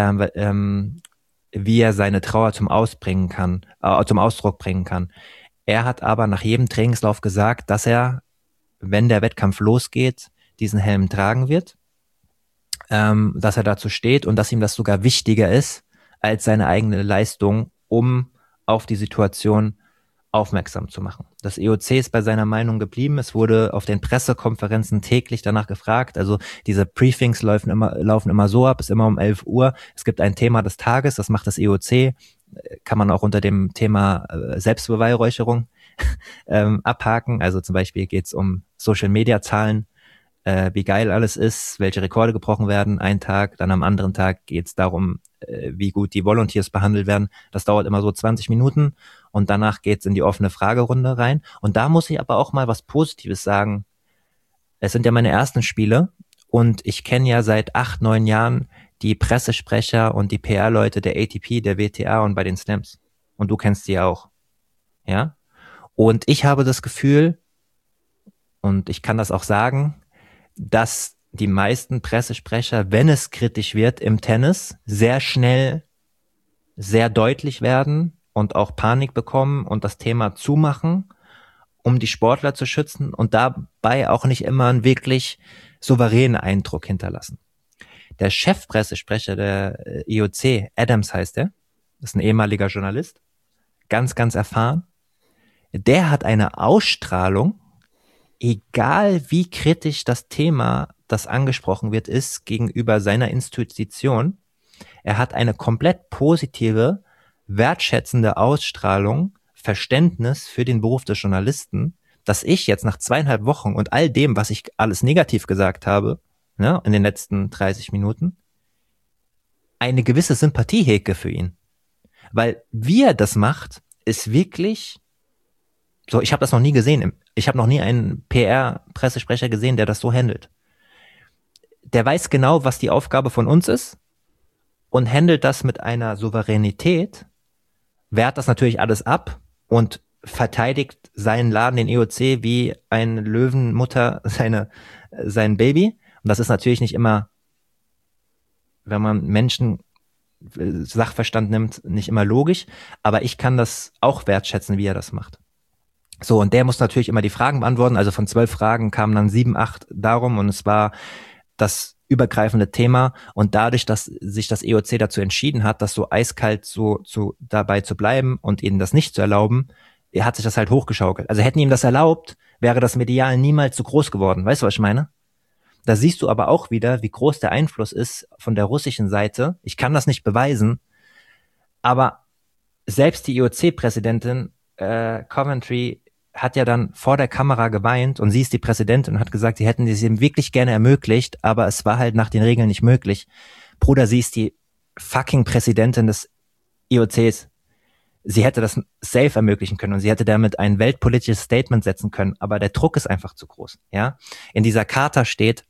wie er seine Trauer zum Ausdruck bringen kann. Er hat aber nach jedem Trainingslauf gesagt, dass er, wenn der Wettkampf losgeht, diesen Helm tragen wird, dass er dazu steht und dass ihm das sogar wichtiger ist als seine eigene Leistung, um auf die Situation aufmerksam zu machen. Das IOC ist bei seiner Meinung geblieben. Es wurde auf den Pressekonferenzen täglich danach gefragt. Also diese Briefings laufen immer so ab, ist immer um 11 Uhr. Es gibt ein Thema des Tages, das macht das IOC. Kann man auch unter dem Thema Selbstbeweihräucherung abhaken. Also zum Beispiel geht es um Social-Media-Zahlen, wie geil alles ist, welche Rekorde gebrochen werden, einen Tag. Dann am anderen Tag geht es darum, wie gut die Volunteers behandelt werden. Das dauert immer so 20 Minuten und danach geht's in die offene Fragerunde rein. Und da muss ich aber auch mal was Positives sagen. Es sind ja meine ersten Spiele und ich kenne ja seit 8, 9 Jahren die Pressesprecher und die PR-Leute der ATP, der WTA und bei den Slams. Und du kennst die ja auch. Ja? Und ich habe das Gefühl, und ich kann das auch sagen, dass die meisten Pressesprecher, wenn es kritisch wird im Tennis, sehr schnell, sehr deutlich werden und auch Panik bekommen und das Thema zumachen, um die Sportler zu schützen und dabei auch nicht immer einen wirklich souveränen Eindruck hinterlassen. Der Chefpressesprecher der IOC, Adams heißt er, ist ein ehemaliger Journalist, ganz, ganz erfahren. Der hat eine Ausstrahlung, egal wie kritisch das Thema, das angesprochen wird, ist gegenüber seiner Institution. Er hat eine komplett positive, wertschätzende Ausstrahlung, Verständnis für den Beruf des Journalisten, dass ich jetzt nach 2,5 Wochen und all dem, was ich alles negativ gesagt habe, ne, in den letzten 30 Minuten, eine gewisse Sympathie hege für ihn. Weil wie er das macht, ist wirklich so, ich habe das noch nie gesehen. Ich habe noch nie einen PR-Pressesprecher gesehen, der das so handelt. Der weiß genau, was die Aufgabe von uns ist und handelt das mit einer Souveränität, wehrt das natürlich alles ab und verteidigt seinen Laden, den IOC, wie eine Löwenmutter sein Baby. Und das ist natürlich nicht immer, wenn man Menschen Sachverstand nimmt, nicht immer logisch, aber ich kann das auch wertschätzen, wie er das macht. So, und der muss natürlich immer die Fragen beantworten, also von 12 Fragen kamen dann 7, 8 darum und es war das übergreifende Thema und dadurch, dass sich das IOC dazu entschieden hat, das so eiskalt dabei zu bleiben und ihnen das nicht zu erlauben, hat sich das halt hochgeschaukelt. Also hätten ihm das erlaubt, wäre das medial niemals so groß geworden. Weißt du, was ich meine? Da siehst du aber auch wieder, wie groß der Einfluss ist von der russischen Seite. Ich kann das nicht beweisen, aber selbst die IOC-Präsidentin Coventry hat ja dann vor der Kamera geweint und sie ist die Präsidentin und hat gesagt, sie hätten es ihm wirklich gerne ermöglicht, aber es war halt nach den Regeln nicht möglich. Bruder, sie ist die fucking Präsidentin des IOCs. Sie hätte das safe ermöglichen können und sie hätte damit ein weltpolitisches Statement setzen können, aber der Druck ist einfach zu groß. Ja, in dieser Charta steht,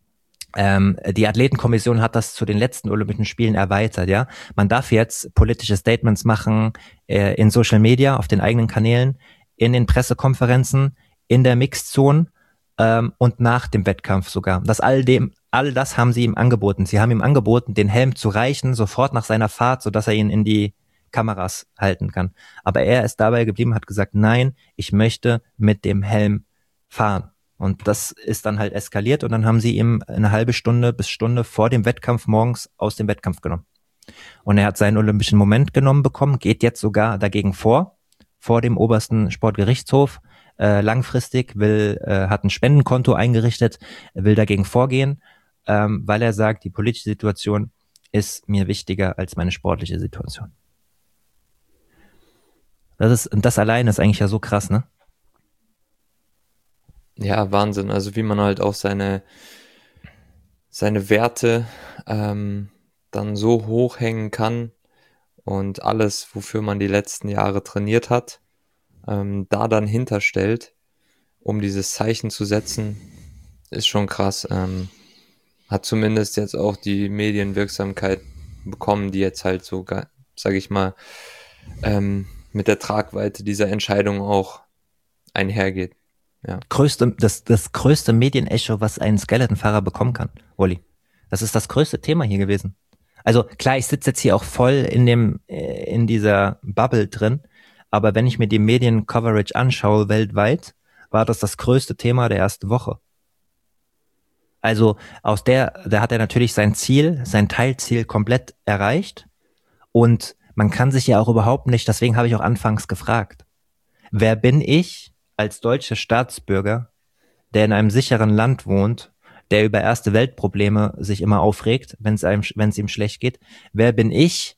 die Athletenkommission hat das zu den letzten Olympischen Spielen erweitert. Ja, man darf jetzt politische Statements machen in Social Media, auf den eigenen Kanälen, in den Pressekonferenzen, in der Mixzone und nach dem Wettkampf sogar. All das haben sie ihm angeboten. Sie haben ihm angeboten, den Helm zu reichen, sofort nach seiner Fahrt, sodass er ihn in die Kameras halten kann. Aber er ist dabei geblieben, hat gesagt, nein, ich möchte mit dem Helm fahren. Und das ist dann halt eskaliert und dann haben sie ihm eine halbe Stunde bis Stunde vor dem Wettkampf morgens aus dem Wettkampf genommen. Und er hat seinen olympischen Moment genommen bekommen, geht jetzt sogar dagegen vor dem obersten Sportgerichtshof, langfristig, hat ein Spendenkonto eingerichtet, will dagegen vorgehen, weil er sagt, die politische Situation ist mir wichtiger als meine sportliche Situation. Das allein ist eigentlich ja so krass, ne? Ja, Wahnsinn. Also wie man halt auch seine Werte dann so hochhängen kann und alles, wofür man die letzten Jahre trainiert hat, da dann hinterstellt, um dieses Zeichen zu setzen, ist schon krass. Hat zumindest jetzt auch die Medienwirksamkeit bekommen, die jetzt halt so, sage ich mal, mit der Tragweite dieser Entscheidung auch einhergeht. Ja. Das größte Medienecho, was ein Skeletonfahrer bekommen kann, Olli. Das ist das größte Thema hier gewesen. Also klar, ich sitze jetzt hier auch voll in dieser Bubble drin, aber wenn ich mir die Mediencoverage anschaue weltweit, war das größte Thema der ersten Woche. Also da hat er natürlich sein Teilziel komplett erreicht und man kann sich ja auch überhaupt nicht, deswegen habe ich auch anfangs gefragt, wer bin ich als deutscher Staatsbürger, der in einem sicheren Land wohnt, der über erste Weltprobleme sich immer aufregt, wenn es ihm schlecht geht, wer bin ich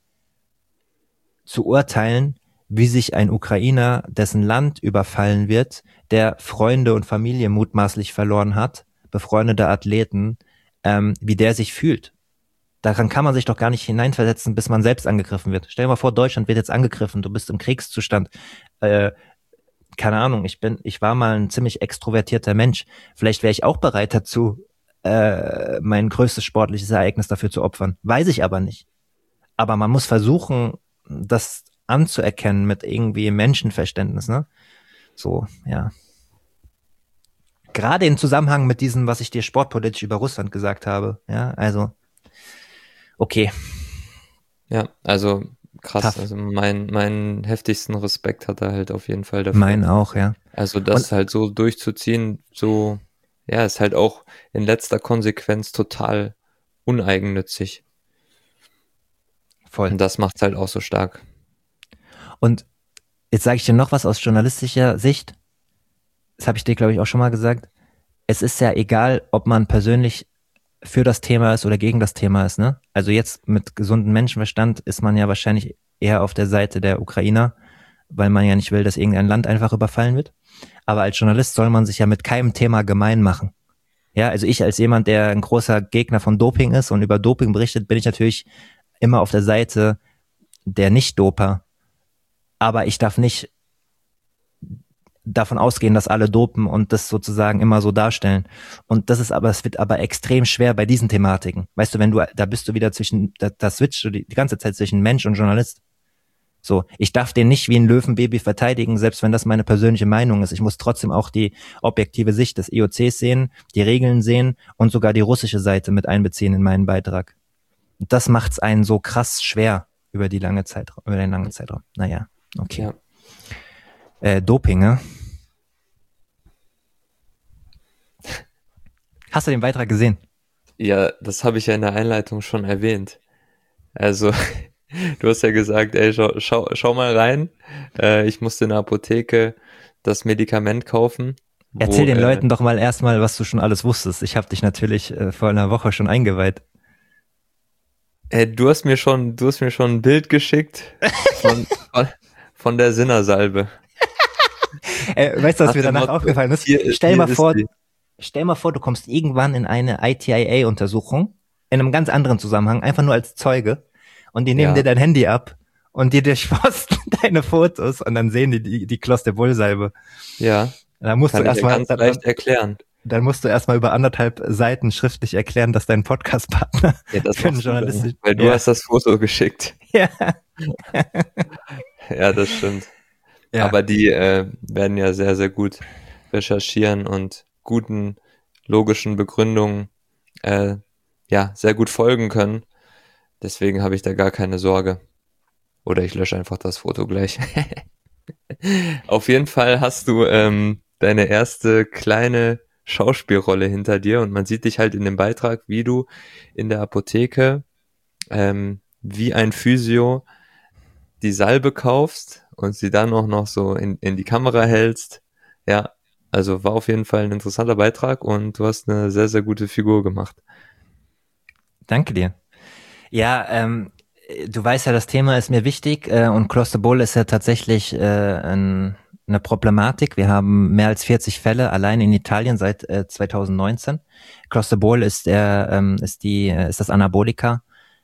zu urteilen, wie sich ein Ukrainer, dessen Land überfallen wird, der Freunde und Familie mutmaßlich verloren hat, befreundete Athleten, wie der sich fühlt. Daran kann man sich doch gar nicht hineinversetzen, bis man selbst angegriffen wird. Stell dir mal vor, Deutschland wird jetzt angegriffen, du bist im Kriegszustand. Keine Ahnung, ich war mal ein ziemlich extrovertierter Mensch. Vielleicht wäre ich auch bereit dazu, mein größtes sportliches Ereignis dafür zu opfern. Weiß ich aber nicht. Aber man muss versuchen, das anzuerkennen mit irgendwie Menschenverständnis, ne? So, ja. Gerade im Zusammenhang mit diesem, was ich dir sportpolitisch über Russland gesagt habe, ja, also, okay. Ja, also krass, Tough. also meinen heftigsten Respekt hat er halt auf jeden Fall dafür. Mein auch, ja. Also das halt so durchzuziehen, so, ja, ist halt auch in letzter Konsequenz total uneigennützig. Voll. Und das macht's halt auch so stark. Und jetzt sage ich dir noch was aus journalistischer Sicht. Das habe ich dir, glaube ich, auch schon mal gesagt. Es ist ja egal, ob man persönlich für das Thema ist oder gegen das Thema ist, ne? Also jetzt mit gesundem Menschenverstand ist man ja wahrscheinlich eher auf der Seite der Ukrainer, weil man ja nicht will, dass irgendein Land einfach überfallen wird. Aber als Journalist soll man sich ja mit keinem Thema gemein machen. Ja, also ich als jemand, der ein großer Gegner von Doping ist und über Doping berichtet, bin ich natürlich immer auf der Seite der Nicht-Doper. Aber ich darf nicht davon ausgehen, dass alle dopen und das sozusagen immer so darstellen. Und es wird aber extrem schwer bei diesen Thematiken. Weißt du, da bist du wieder da switchst du die ganze Zeit zwischen Mensch und Journalist. So, ich darf den nicht wie ein Löwenbaby verteidigen, selbst wenn das meine persönliche Meinung ist. Ich muss trotzdem auch die objektive Sicht des IOCs sehen, die Regeln sehen und sogar die russische Seite mit einbeziehen in meinen Beitrag. Und das macht's einen so krass schwer über den langen Zeitraum. Naja, okay. Ja. Doping, ne? Hast du den Beitrag gesehen? Ja, das habe ich ja in der Einleitung schon erwähnt. Also, du hast ja gesagt, ey, schau mal rein. Ich musste in der Apotheke das Medikament kaufen. Erzähl den Leuten doch mal erstmal, was du schon alles wusstest. Ich habe dich natürlich vor einer Woche schon eingeweiht. Du hast mir schon ein Bild geschickt von der Sinnersalbe. Weißt du, was mir danach aufgefallen ist? Stell mal vor, du kommst irgendwann in eine ITIA-Untersuchung, in einem ganz anderen Zusammenhang, einfach nur als Zeuge, und die nehmen dir dein Handy ab und die durchforsten deine Fotos und dann sehen die Clostebol-Salbe. Ja, da musst du erstmal ganz leicht erklären. Dann musst du erstmal über 1,5 Seiten schriftlich erklären, dass dein Podcast-Partner für einen Journalist ist. Weil du hast das Foto geschickt. Ja. Ja, das stimmt. Ja. Aber die werden ja sehr, sehr gut recherchieren und guten logischen Begründungen sehr gut folgen können. Deswegen habe ich da gar keine Sorge. Oder ich lösche einfach das Foto gleich. Auf jeden Fall hast du deine erste kleine Schauspielrolle hinter dir und man sieht dich halt in dem Beitrag, wie du in der Apotheke wie ein Physio die Salbe kaufst und sie dann auch noch so in die Kamera hältst. Ja, also war auf jeden Fall ein interessanter Beitrag und du hast eine sehr, sehr gute Figur gemacht. Danke dir. Ja, du weißt ja, das Thema ist mir wichtig und Clostebol ist ja tatsächlich eine Problematik. Wir haben mehr als 40 Fälle allein in Italien seit 2019. Clostebol ist ist das Anabolika,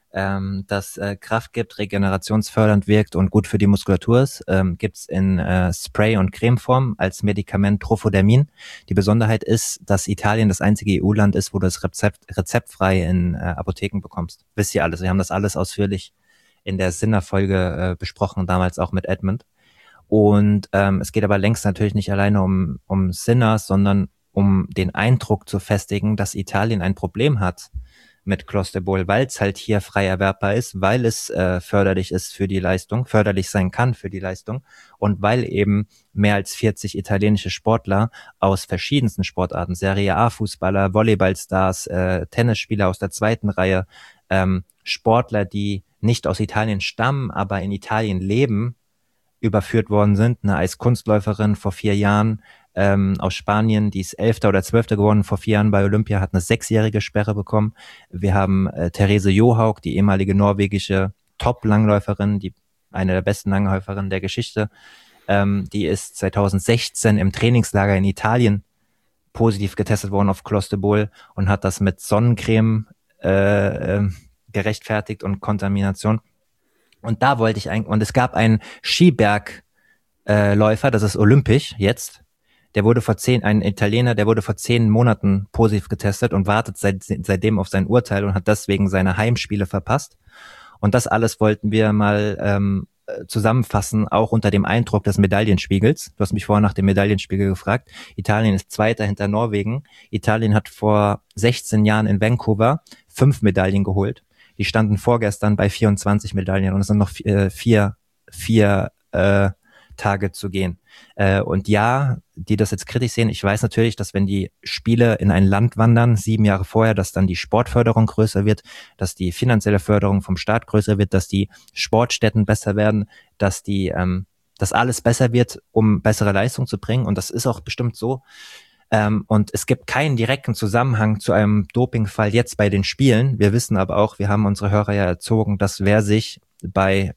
das Kraft gibt, regenerationsfördernd wirkt und gut für die Muskulatur ist. Gibt's in Spray- und Cremeform als Medikament Trofodermin. Die Besonderheit ist, dass Italien das einzige EU-Land ist, wo du das rezeptfrei in Apotheken bekommst. Wisst ihr alles. Wir haben das alles ausführlich in der Sinner-Folge besprochen, damals auch mit Edmund. Und es geht aber längst natürlich nicht alleine um Sinner, sondern um den Eindruck zu festigen, dass Italien ein Problem hat mit Clostebol, weil es halt hier frei erwerbbar ist, weil es förderlich ist für die Leistung, förderlich sein kann für die Leistung und weil eben mehr als 40 italienische Sportler aus verschiedensten Sportarten, Serie A Fußballer, Volleyballstars, Tennisspieler aus der zweiten Reihe, Sportler, die nicht aus Italien stammen, aber in Italien leben, überführt worden sind. Eine Eiskunstläuferin vor 4 Jahren aus Spanien, die ist 11. oder 12. geworden vor 4 Jahren bei Olympia, hat eine 6-jährige Sperre bekommen. Wir haben Therese Johaug, die ehemalige norwegische Top-Langläuferin, eine der besten Langläuferinnen der Geschichte. Die ist 2016 im Trainingslager in Italien positiv getestet worden auf Clostebol und hat das mit Sonnencreme gerechtfertigt und Kontamination. Und da wollte ich eigentlich, und es gab einen Skibergläufer, das ist olympisch jetzt, ein Italiener, der wurde vor 10 Monaten positiv getestet und wartet seitdem auf sein Urteil und hat deswegen seine Heimspiele verpasst. Und das alles wollten wir mal zusammenfassen, auch unter dem Eindruck des Medaillenspiegels. Du hast mich vorher nach dem Medaillenspiegel gefragt. Italien ist Zweiter hinter Norwegen. Italien hat vor 16 Jahren in Vancouver 5 Medaillen geholt. Die standen vorgestern bei 24 Medaillen und es sind noch vier Tage zu gehen. Und ja, die das jetzt kritisch sehen, ich weiß natürlich, dass wenn die Spiele in ein Land wandern, 7 Jahre vorher, dass dann die Sportförderung größer wird, dass die finanzielle Förderung vom Staat größer wird, dass die Sportstätten besser werden, dass alles besser wird, um bessere Leistung zu bringen. Und das ist auch bestimmt so. Und es gibt keinen direkten Zusammenhang zu einem Dopingfall jetzt bei den Spielen. Wir wissen aber auch, wir haben unsere Hörer ja erzogen, dass wer sich bei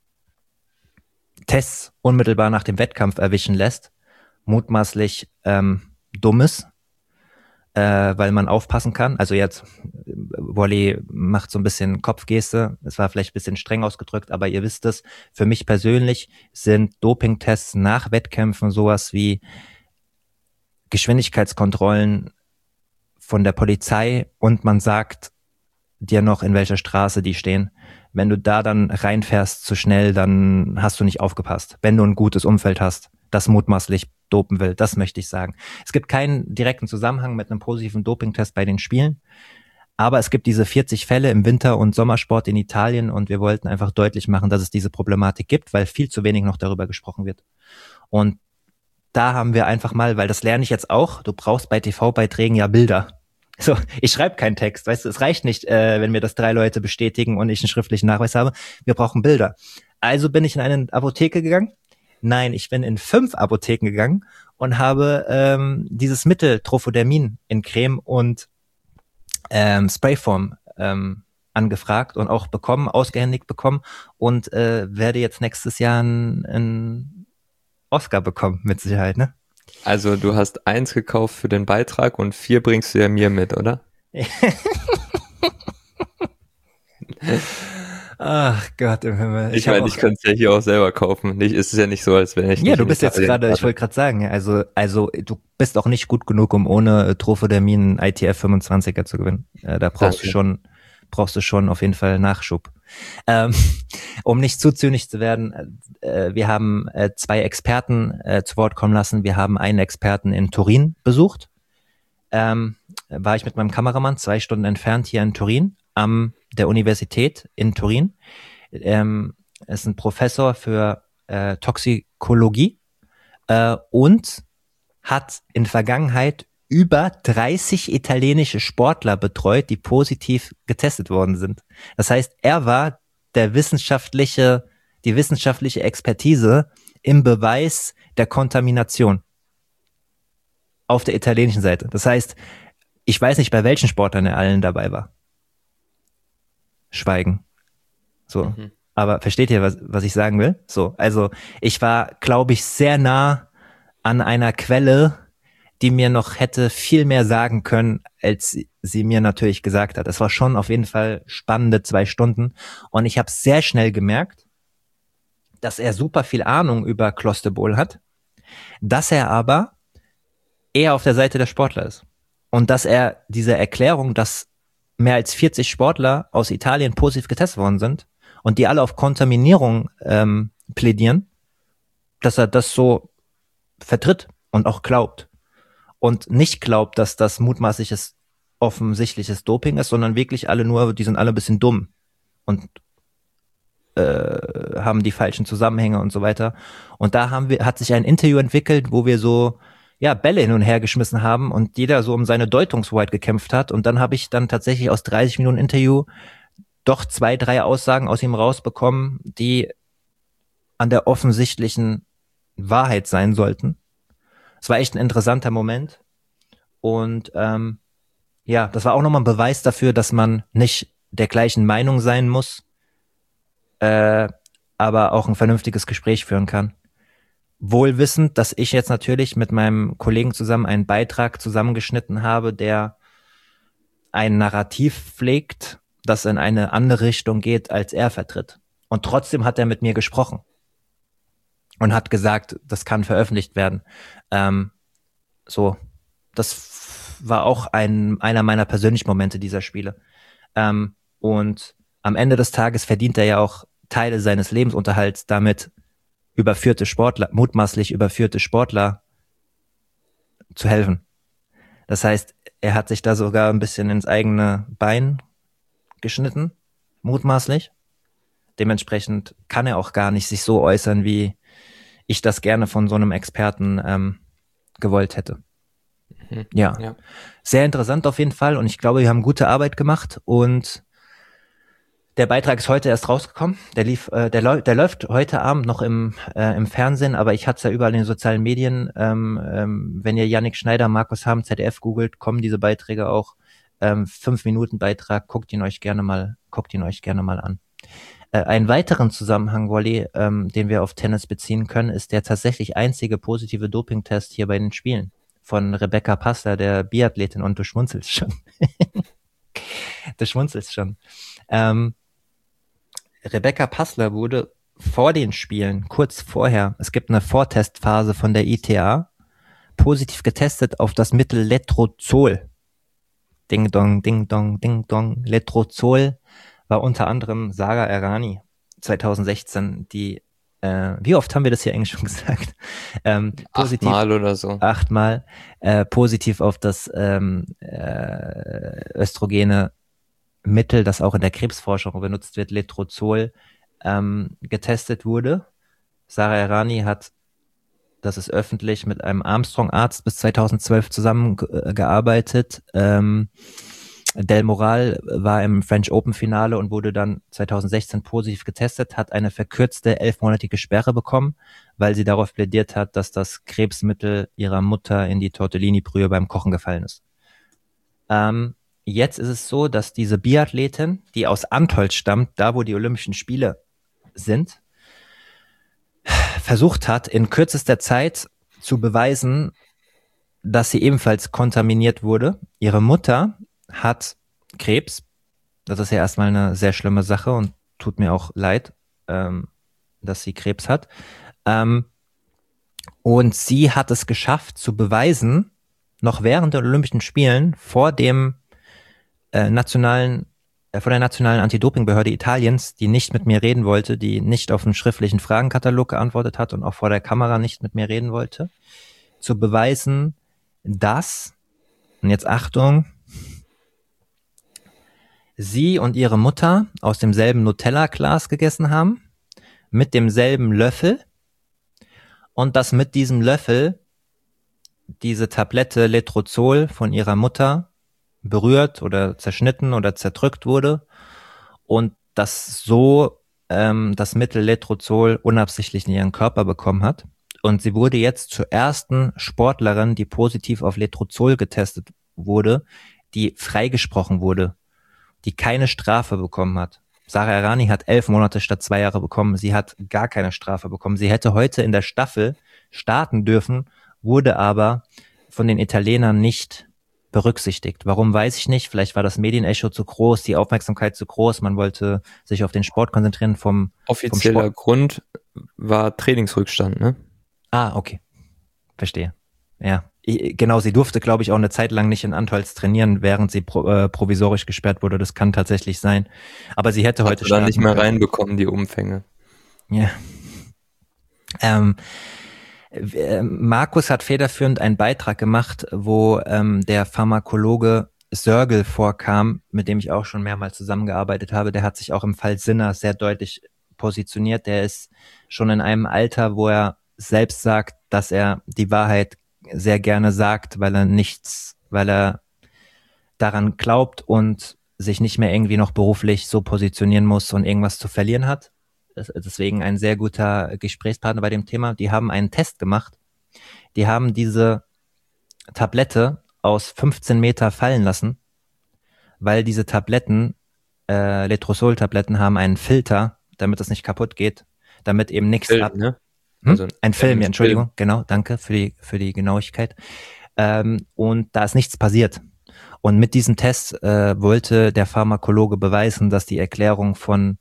Tests unmittelbar nach dem Wettkampf erwischen lässt, mutmaßlich dumm ist, weil man aufpassen kann. Also jetzt, Wally macht so ein bisschen Kopfgeste, es war vielleicht ein bisschen streng ausgedrückt, aber ihr wisst es, für mich persönlich sind Dopingtests nach Wettkämpfen sowas wie Geschwindigkeitskontrollen von der Polizei und man sagt dir noch, in welcher Straße die stehen. Wenn du da dann reinfährst zu schnell, dann hast du nicht aufgepasst. Wenn du ein gutes Umfeld hast, das mutmaßlich dopen will, das möchte ich sagen. Es gibt keinen direkten Zusammenhang mit einem positiven Dopingtest bei den Spielen, aber es gibt diese 40 Fälle im Winter- und Sommersport in Italien und wir wollten einfach deutlich machen, dass es diese Problematik gibt, weil viel zu wenig noch darüber gesprochen wird. Und da haben wir einfach mal, weil das lerne ich jetzt auch, du brauchst bei TV-Beiträgen ja Bilder. So, ich schreibe keinen Text, weißt du, es reicht nicht, wenn mir das 3 Leute bestätigen und ich einen schriftlichen Nachweis habe. Wir brauchen Bilder. Also bin ich in eine Apotheke gegangen. Nein, ich bin in 5 Apotheken gegangen und habe dieses Mittel Trofodermin in Creme und Sprayform angefragt und auch bekommen, ausgehändigt bekommen und werde jetzt nächstes Jahr einen Oscar bekommen, mit Sicherheit, ne? Also du hast 1 gekauft für den Beitrag und 4 bringst du ja mir mit, oder? Ach Gott im Himmel. Ich meine, ich könnte es ja hier auch selber kaufen. Es ist ja nicht so, als wenn ich Ja, nicht du in bist jetzt Italien gerade, ich wollte gerade sagen, also du bist auch nicht gut genug, um ohne Trofodermin einen ITF 25er zu gewinnen. Da brauchst du schon auf jeden Fall Nachschub. Um nicht zu zynisch zu werden, wir haben 2 Experten zu Wort kommen lassen. Wir haben einen Experten in Turin besucht. War ich mit meinem Kameramann 2 Stunden entfernt hier in Turin, der Universität in Turin. ist ein Professor für Toxikologie und hat in Vergangenheit über 30 italienische Sportler betreut, die positiv getestet worden sind. Das heißt, er war die wissenschaftliche Expertise im Beweis der Kontamination auf der italienischen Seite. Das heißt, ich weiß nicht, bei welchen Sportlern er allen dabei war. Schweigen. So. Aber versteht ihr, was ich sagen will? So. Also, ich war, glaube ich, sehr nah an einer Quelle, die mir noch hätte viel mehr sagen können, als sie mir natürlich gesagt hat. Es war schon auf jeden Fall spannende 2 Stunden. Und ich habe sehr schnell gemerkt, dass er super viel Ahnung über Clostebol hat, dass er aber eher auf der Seite der Sportler ist. Und dass er diese Erklärung, dass mehr als 40 Sportler aus Italien positiv getestet worden sind und die alle auf Kontaminierung plädieren, dass er das so vertritt und auch glaubt. Und nicht glaubt, dass das mutmaßliches, offensichtliches Doping ist, sondern wirklich die sind alle ein bisschen dumm und haben die falschen Zusammenhänge und so weiter. Und da hat sich ein Interview entwickelt, wo wir so Bälle hin und her geschmissen haben und jeder so um seine Deutungshoheit gekämpft hat. Und dann habe ich dann tatsächlich aus 30 Minuten Interview doch 2, 3 Aussagen aus ihm rausbekommen, die an der offensichtlichen Wahrheit sein sollten. Es war echt ein interessanter Moment. Und das war auch nochmal ein Beweis dafür, dass man nicht der gleichen Meinung sein muss, aber auch ein vernünftiges Gespräch führen kann. Wohl wissend, dass ich jetzt natürlich mit meinem Kollegen zusammen einen Beitrag zusammengeschnitten habe, der ein Narrativ pflegt, das in eine andere Richtung geht, als er vertritt. Und trotzdem hat er mit mir gesprochen und hat gesagt, das kann veröffentlicht werden. Das war auch einer meiner persönlichen Momente dieser Spiele. Und am Ende des Tages verdient er ja auch Teile seines Lebensunterhalts damit, mutmaßlich überführte Sportler zu helfen. Das heißt, er hat sich da sogar ein bisschen ins eigene Bein geschnitten, mutmaßlich. Dementsprechend kann er auch gar nicht sich so äußern, wie ich das gerne von so einem Experten gewollt hätte. Ja, sehr interessant auf jeden Fall und ich glaube, wir haben gute Arbeit gemacht und der Beitrag ist heute erst rausgekommen. Der läuft heute Abend noch im Fernsehen, aber ich hatte es ja überall in den sozialen Medien. Wenn ihr Yannick Schneider, Markus Hamm, ZDF googelt, kommen diese Beiträge auch. 5 Minuten Beitrag, guckt ihn euch gerne mal an. Einen weiteren Zusammenhang, Wolli, den wir auf Tennis beziehen können, ist der tatsächlich einzige positive Dopingtest hier bei den Spielen von Rebecca Passler, der Biathletin, und du schmunzelst schon. Rebecca Passler wurde vor den Spielen, kurz vorher, es gibt eine Vortestphase von der ITA, positiv getestet auf das Mittel Letrozol. Ding dong, ding dong, ding dong. Letrozol war unter anderem Sara Errani 2016, die, wie oft haben wir das hier eigentlich schon gesagt? Positiv, 8-mal oder so. 8-mal positiv auf das östrogene Mittel, das auch in der Krebsforschung benutzt wird, Letrozol, getestet wurde. Sara Errani hat, das ist öffentlich, mit einem Armstrong-Arzt bis 2012 zusammengearbeitet. Del Moral war im French Open Finale und wurde dann 2016 positiv getestet, hat eine verkürzte 11-monatige Sperre bekommen, weil sie darauf plädiert hat, dass das Krebsmittel ihrer Mutter in die Tortellini-Brühe beim Kochen gefallen ist. Jetzt ist es so, dass diese Biathletin, die aus Antholz stammt, da wo die Olympischen Spiele sind, versucht hat, in kürzester Zeit zu beweisen, dass sie ebenfalls kontaminiert wurde. Ihre Mutter hat Krebs. Das ist ja erstmal eine sehr schlimme Sache und tut mir auch leid, dass sie Krebs hat. Und sie hat es geschafft zu beweisen, noch während der Olympischen Spielen vor der nationalen Anti-Doping-Behörde Italiens, die nicht mit mir reden wollte, die nicht auf einen schriftlichen Fragenkatalog geantwortet hat und auch vor der Kamera nicht mit mir reden wollte, zu beweisen, dass, und jetzt Achtung, sie und ihre Mutter aus demselben Nutella-Glas gegessen haben, mit demselben Löffel und dass mit diesem Löffel diese Tablette Letrozol von ihrer Mutter berührt oder zerschnitten oder zerdrückt wurde und dass so das Mittel Letrozol unabsichtlich in ihren Körper bekommen hat. Und sie wurde jetzt zur ersten Sportlerin, die positiv auf Letrozol getestet wurde, die freigesprochen wurde, die keine Strafe bekommen hat. Sarah Errani hat 11 Monate statt 2 Jahre bekommen. Sie hat gar keine Strafe bekommen. Sie hätte heute in der Staffel starten dürfen, wurde aber von den Italienern nicht berücksichtigt. Warum, weiß ich nicht. Vielleicht war das Medienecho zu groß, die Aufmerksamkeit zu groß. Man wollte sich auf den Sport konzentrieren vom Offizieller Sport. Grund war Trainingsrückstand, ne? Ah, okay. Verstehe. Ja. Genau, sie durfte, glaube ich, auch eine Zeit lang nicht in Antolz trainieren, während sie provisorisch gesperrt wurde. Das kann tatsächlich sein. Aber sie hätte heute Hat dann nicht mehr können. reinbekommen, die Umfänge. Ja. Markus hat federführend einen Beitrag gemacht, wo der Pharmakologe Sörgel vorkam, mit dem ich auch schon mehrmals zusammengearbeitet habe. Der hat sich auch im Fall Sinner sehr deutlich positioniert. Der ist schon in einem Alter, wo er selbst sagt, dass er die Wahrheit sehr gerne sagt, weil er daran glaubt und sich nicht mehr irgendwie noch beruflich so positionieren muss und irgendwas zu verlieren hat. Deswegen ein sehr guter Gesprächspartner bei dem Thema. Die haben einen Test gemacht. Die haben diese Tablette aus 15 Meter fallen lassen, weil diese Tabletten, Letrozol-Tabletten, haben einen Filter, damit es nicht kaputt geht, damit eben nichts Film, ne? Also ein Film, ja, Entschuldigung, Film. Genau, danke für die Genauigkeit. Und da ist nichts passiert. Und mit diesem Test wollte der Pharmakologe beweisen, dass die Erklärung von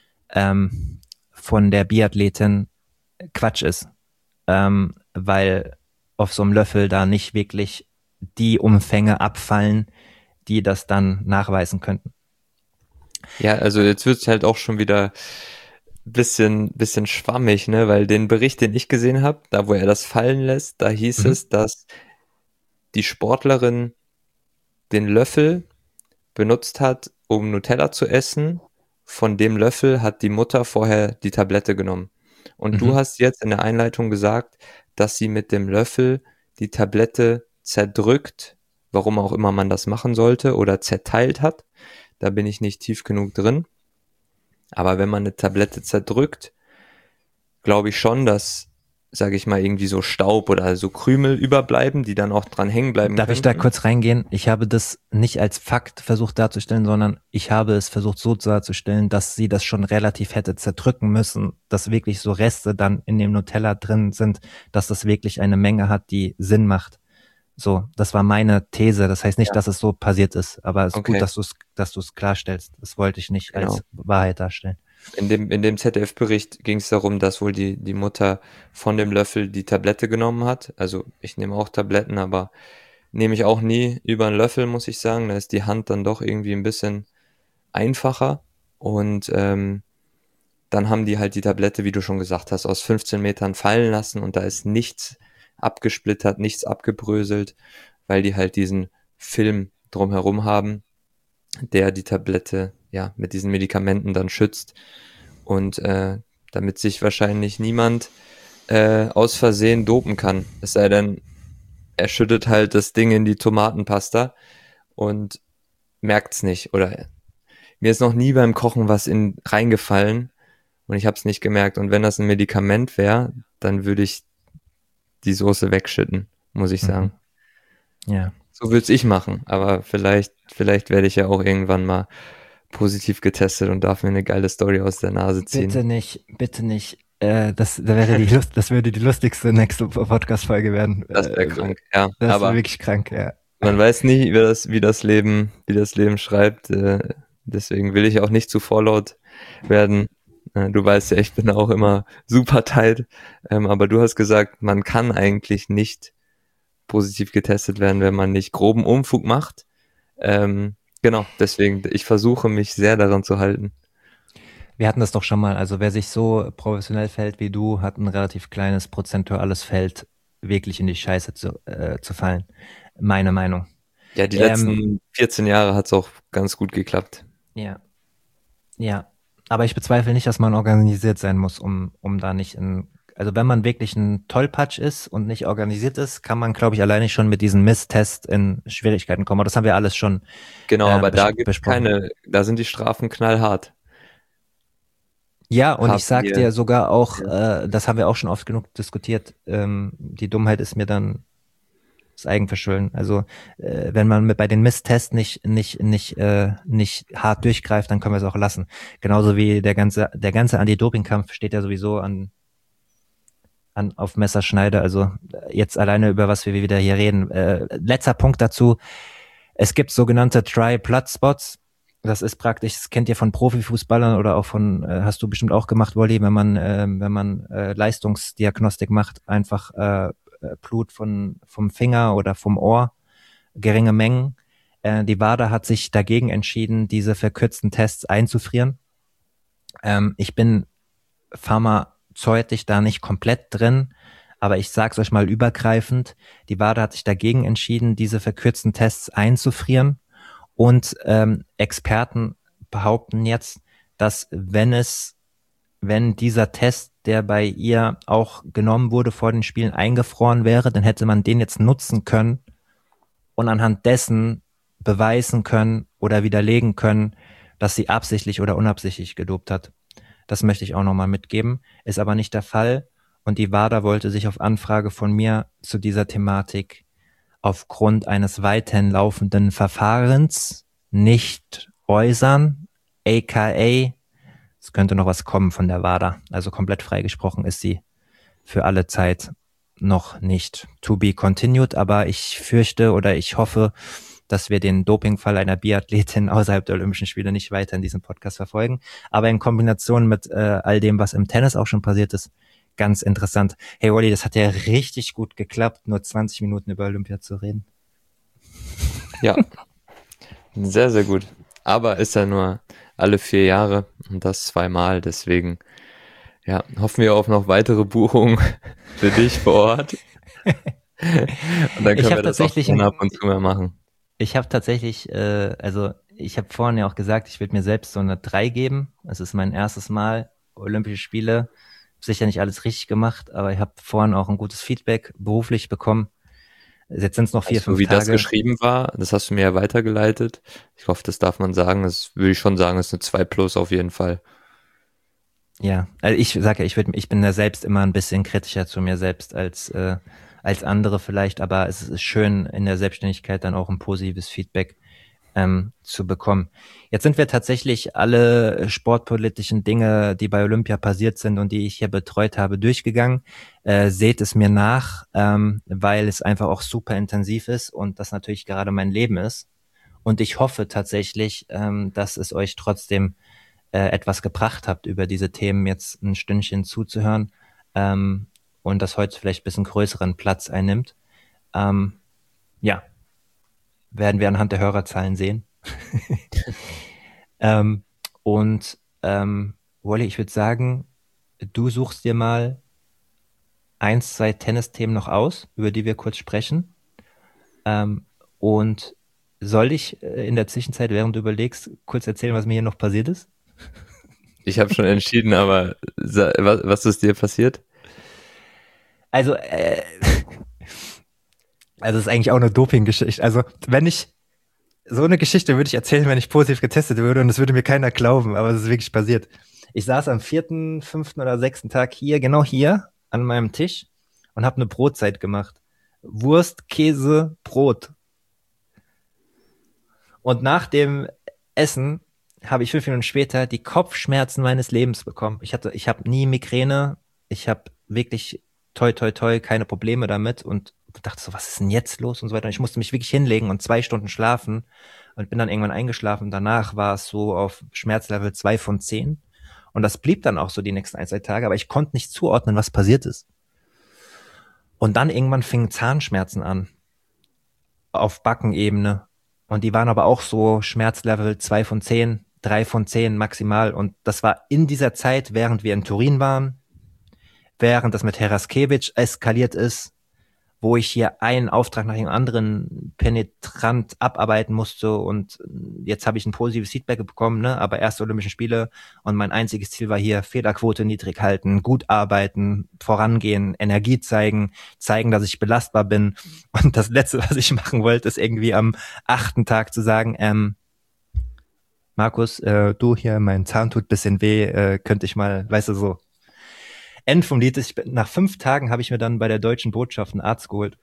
der Biathletin Quatsch ist, weil auf so einem Löffel da nicht wirklich die Umfänge abfallen, die das dann nachweisen könnten. Ja, also jetzt wird's halt auch schon wieder bisschen schwammig, ne, weil den Bericht, den ich gesehen habe, da wo er das fallen lässt, da hieß es, dass die Sportlerin den Löffel benutzt hat, um Nutella zu essen. Von dem Löffel hat die Mutter vorher die Tablette genommen. Und du hast jetzt in der Einleitung gesagt, dass sie mit dem Löffel die Tablette zerdrückt, warum auch immer man das machen sollte, oder zerteilt hat. Da bin ich nicht tief genug drin. Aber wenn man eine Tablette zerdrückt, glaube ich schon, dass, sage ich mal, irgendwie so Staub oder so Krümel überbleiben, die dann auch dran hängen bleiben Darf ich da kurz reingehen? Ich habe das nicht als Fakt versucht darzustellen, sondern ich habe es versucht so darzustellen, dass sie das schon relativ hätte zerdrücken müssen, dass wirklich so Reste dann in dem Nutella drin sind, dass das wirklich eine Menge hat, die Sinn macht. So, das war meine These. Das heißt nicht, dass es so passiert ist, aber es ist gut, dass du es klarstellst. Das wollte ich nicht als Wahrheit darstellen. In dem ZDF-Bericht ging es darum, dass wohl die Mutter von dem Löffel die Tablette genommen hat. Also ich nehme auch Tabletten, aber nehme ich auch nie über einen Löffel, muss ich sagen. Da ist die Hand dann doch irgendwie ein bisschen einfacher. Und dann haben die halt die Tablette, wie du schon gesagt hast, aus 15 Metern fallen lassen und da ist nichts abgesplittert, nichts abgebröselt, weil die halt diesen Film drumherum haben, der die Tablette ja mit diesen Medikamenten dann schützt und damit sich wahrscheinlich niemand aus Versehen dopen kann. Es sei denn, er schüttet halt das Ding in die Tomatenpasta und merkt's nicht. Oder mir ist noch nie beim Kochen was reingefallen und ich habe es nicht gemerkt. Und wenn das ein Medikament wäre, dann würde ich die Soße wegschütten, muss ich sagen. Ja. So würde ich machen, aber vielleicht werde ich ja auch irgendwann mal positiv getestet und darf mir eine geile Story aus der Nase ziehen. Bitte nicht. Das würde die lustigste nächste Podcast-Folge werden. Das wäre krank, ja. Das wäre wirklich krank, ja. Man weiß nie, wie das Leben schreibt. Deswegen will ich auch nicht zu vorlaut werden. Du weißt ja, ich bin auch immer super tight. Aber du hast gesagt, man kann eigentlich nicht positiv getestet werden, wenn man nicht groben Unfug macht. Genau, deswegen, ich versuche mich sehr daran zu halten. Wir hatten das doch schon mal, also wer sich so professionell verhält wie du, hat ein relativ kleines prozentuales Feld, wirklich in die Scheiße zu fallen. Meine Meinung. Ja, die letzten 14 Jahre hat es auch ganz gut geklappt. Ja. Ja. Aber ich bezweifle nicht, dass man organisiert sein muss, um da nicht also wenn man wirklich ein Tollpatsch ist und nicht organisiert ist, kann man, glaube ich, alleine schon mit diesem Misstest in Schwierigkeiten kommen. Aber das haben wir alles schon Genau, aber da gibt's besprochen. da sind die Strafen knallhart. Ja, und ich Haben sag wir, dir sogar auch, ja. das haben wir auch schon oft genug diskutiert, die Dummheit ist mir dann das Eigenverschulden. Also wenn man bei den Misstests nicht hart durchgreift, dann können wir es auch lassen. Genauso wie der ganze Anti-Doping-Kampf steht ja sowieso auf Messerschneide. Also jetzt alleine über was wir wieder hier reden. Letzter Punkt dazu. Es gibt sogenannte Try-Blood-Spots. Das ist praktisch, das kennt ihr von Profifußballern oder auch hast du bestimmt auch gemacht, Wolli, wenn man Leistungsdiagnostik macht, einfach Blut vom Finger oder vom Ohr, geringe Mengen. Die WADA hat sich dagegen entschieden, diese verkürzten Tests einzufrieren. Ich bin pharmazeutisch da nicht komplett drin, aber ich sag's euch mal übergreifend. Die WADA hat sich dagegen entschieden, diese verkürzten Tests einzufrieren. Und Experten behaupten jetzt, dass wenn dieser Test, der bei ihr auch genommen wurde vor den Spielen, eingefroren wäre, dann hätte man den jetzt nutzen können und anhand dessen beweisen können oder widerlegen können, dass sie absichtlich oder unabsichtlich gedopt hat. Das möchte ich auch nochmal mitgeben, ist aber nicht der Fall. Und die WADA wollte sich auf Anfrage von mir zu dieser Thematik aufgrund eines weiterhin laufenden Verfahrens nicht äußern, aka es könnte noch was kommen von der WADA. Also komplett freigesprochen ist sie für alle Zeit noch nicht. To be continued, aber ich fürchte oder ich hoffe, dass wir den Dopingfall einer Biathletin außerhalb der Olympischen Spiele nicht weiter in diesem Podcast verfolgen. Aber in Kombination mit all dem, was im Tennis auch schon passiert ist, ganz interessant. Hey Olli, das hat ja richtig gut geklappt, nur 20 Minuten über Olympia zu reden. Ja, sehr, sehr gut. Aber ist ja nur alle 4 Jahre und das zweimal. Deswegen, ja, hoffen wir auf noch weitere Buchungen für dich vor Ort. Und dann können wir das auch schon ab und zu mehr machen. Ich habe tatsächlich, also ich habe vorhin ja auch gesagt, ich würde mir selbst so eine 3 geben. Es ist mein erstes Mal Olympische Spiele. Sicher nicht alles richtig gemacht, aber ich habe vorhin auch ein gutes Feedback beruflich bekommen. Jetzt sind es noch 4, Also, 5 wie das Tage. geschrieben war, das hast du mir ja weitergeleitet. Ich hoffe, das darf man sagen. Das würde ich schon sagen, ist eine 2+ auf jeden Fall. Ja, also ich sage ja, ich bin da selbst immer ein bisschen kritischer zu mir selbst als andere vielleicht, aber es ist schön, in der Selbstständigkeit dann auch ein positives Feedback zu bekommen. Jetzt sind wir tatsächlich alle sportpolitischen Dinge, die bei Olympia passiert sind und die ich hier betreut habe, durchgegangen. Seht es mir nach, weil es einfach auch super intensiv ist und das natürlich gerade mein Leben ist. Und ich hoffe tatsächlich, dass es euch trotzdem etwas gebracht habt, über diese Themen jetzt ein Stündchen zuzuhören und das heute vielleicht ein bisschen größeren Platz einnimmt. Ja, werden wir anhand der Hörerzahlen sehen. ähm, und Wally, ich würde sagen, du suchst dir mal 1, 2 Tennisthemen noch aus, über die wir kurz sprechen. Und soll ich in der Zwischenzeit, während du überlegst, kurz erzählen, was mir hier noch passiert ist? Ich habe schon entschieden, aber was ist dir passiert? Also, also es ist eigentlich auch eine Doping-Geschichte. Also so eine Geschichte würde ich erzählen, wenn ich positiv getestet würde und das würde mir keiner glauben, aber es ist wirklich passiert. Ich saß am 4., 5. oder 6. Tag hier, genau hier, an meinem Tisch und habe eine Brotzeit gemacht. Wurst, Käse, Brot. Und nach dem Essen habe ich 5 Minuten später die Kopfschmerzen meines Lebens bekommen. Ich habe nie Migräne. Ich habe wirklich toi toi toi keine Probleme damit und dachte so, was ist denn jetzt los und so weiter. Und ich musste mich wirklich hinlegen und 2 Stunden schlafen und bin dann irgendwann eingeschlafen. Danach war es so auf Schmerzlevel 2 von 10. Und das blieb dann auch so die nächsten 1, 2 Tage, aber ich konnte nicht zuordnen, was passiert ist. Und dann irgendwann fingen Zahnschmerzen an. Auf Backenebene. Und die waren aber auch so Schmerzlevel 2 von 10, 3 von 10 maximal. Und das war in dieser Zeit, während wir in Turin waren, während das mit Heraskevich eskaliert ist, wo ich hier einen Auftrag nach dem anderen penetrant abarbeiten musste und jetzt habe ich ein positives Feedback bekommen, ne? Aber erste Olympischen Spiele und mein einziges Ziel war hier Fehlerquote niedrig halten, gut arbeiten, vorangehen, Energie zeigen, dass ich belastbar bin und das Letzte, was ich machen wollte, ist irgendwie am 8. Tag zu sagen, Markus, du hier, mein Zahn tut bisschen weh, könnte ich mal, weißt du, so. End vom Lied ist, nach 5 Tagen habe ich mir dann bei der Deutschen Botschaft einen Arzt geholt.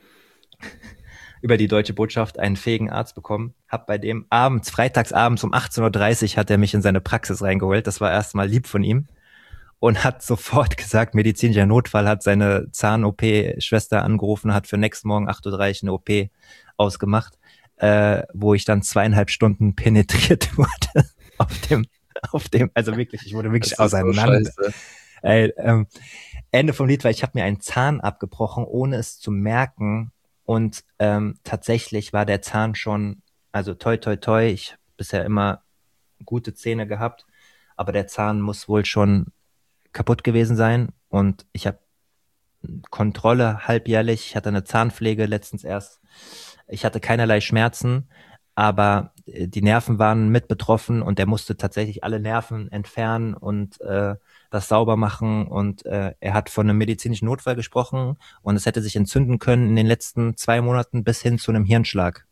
Über die Deutsche Botschaft einen fähigen Arzt bekommen. Hab bei dem freitagsabends um 18:30 Uhr hat er mich in seine Praxis reingeholt. Das war erstmal lieb von ihm. Und hat sofort gesagt, medizinischer Notfall, hat seine Zahn-OP-Schwester angerufen, hat für nächsten Morgen 8:30 Uhr eine OP ausgemacht, wo ich dann 2,5 Stunden penetriert wurde auf dem, also wirklich, ich wurde wirklich auseinander. So Ey, Ende vom Lied, weil ich habe mir einen Zahn abgebrochen, ohne es zu merken. Und tatsächlich war der Zahn schon, also toi toi toi, ich habe bisher immer gute Zähne gehabt, aber der Zahn muss wohl schon kaputt gewesen sein. Und ich habe Kontrolle halbjährlich, ich hatte eine Zahnpflege letztens erst. Ich hatte keinerlei Schmerzen, aber die Nerven waren mit betroffen und er musste tatsächlich alle Nerven entfernen und das sauber machen und er hat von einem medizinischen Notfall gesprochen und es hätte sich entzünden können in den letzten 2 Monaten bis hin zu einem Hirnschlag.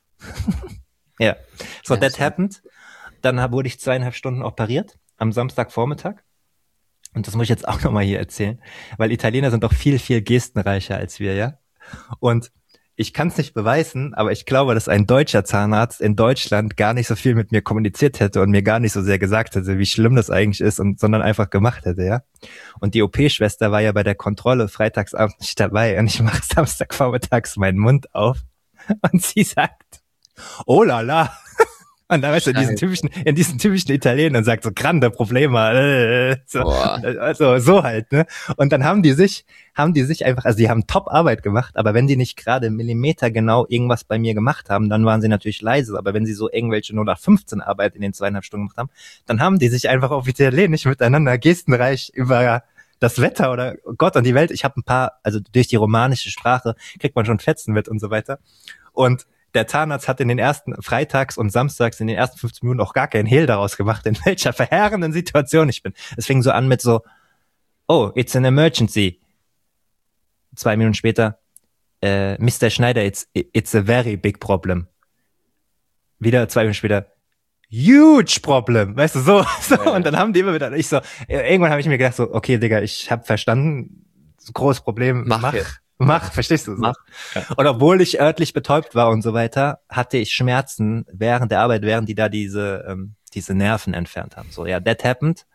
Ja, so ja, that happened. Dann wurde ich 2,5 Stunden operiert am Samstagvormittag. Und das muss ich jetzt auch nochmal hier erzählen, weil Italiener sind doch viel, viel gestenreicher als wir, ja? Und ich kann es nicht beweisen, aber ich glaube, dass ein deutscher Zahnarzt in Deutschland gar nicht so viel mit mir kommuniziert hätte und mir gar nicht so sehr gesagt hätte, wie schlimm das eigentlich ist, sondern einfach gemacht hätte, ja. Und die OP-Schwester war ja bei der Kontrolle freitagsabends nicht dabei und ich mache Samstagvormittags meinen Mund auf und sie sagt, oh la la. Und dann weißt du, in diesen typischen Italienern sagt so grande Probleme, so, also so halt, ne? Und dann haben die sich einfach, also die haben Top-Arbeit gemacht, aber wenn die nicht gerade Millimeter genau irgendwas bei mir gemacht haben, dann waren sie natürlich leise, aber wenn sie so irgendwelche 0815 Arbeit in den 2,5 Stunden gemacht haben, dann haben die sich einfach auf Italienisch miteinander gestenreich über das Wetter oder Gott und die Welt. Ich habe ein paar, also durch die romanische Sprache kriegt man schon Fetzen mit und so weiter. Und der Zahnarzt hat in den ersten freitags und samstags in den ersten 15 Minuten auch gar keinen Hehl daraus gemacht, in welcher verheerenden Situation ich bin. Es fing so an mit so, oh, it's an emergency. 2 Minuten später, Mr. Schneider, it's a very big problem. Wieder 2 Minuten später, huge problem. Weißt du, so. Und dann haben die immer wieder, irgendwann habe ich mir gedacht so, okay, Digga, ich habe verstanden, großes Problem, mach, verstehst du? So. Mach. Ja. Und obwohl ich örtlich betäubt war und so weiter, hatte ich Schmerzen während der Arbeit, während die da diese Nerven entfernt haben. So, ja, that happened.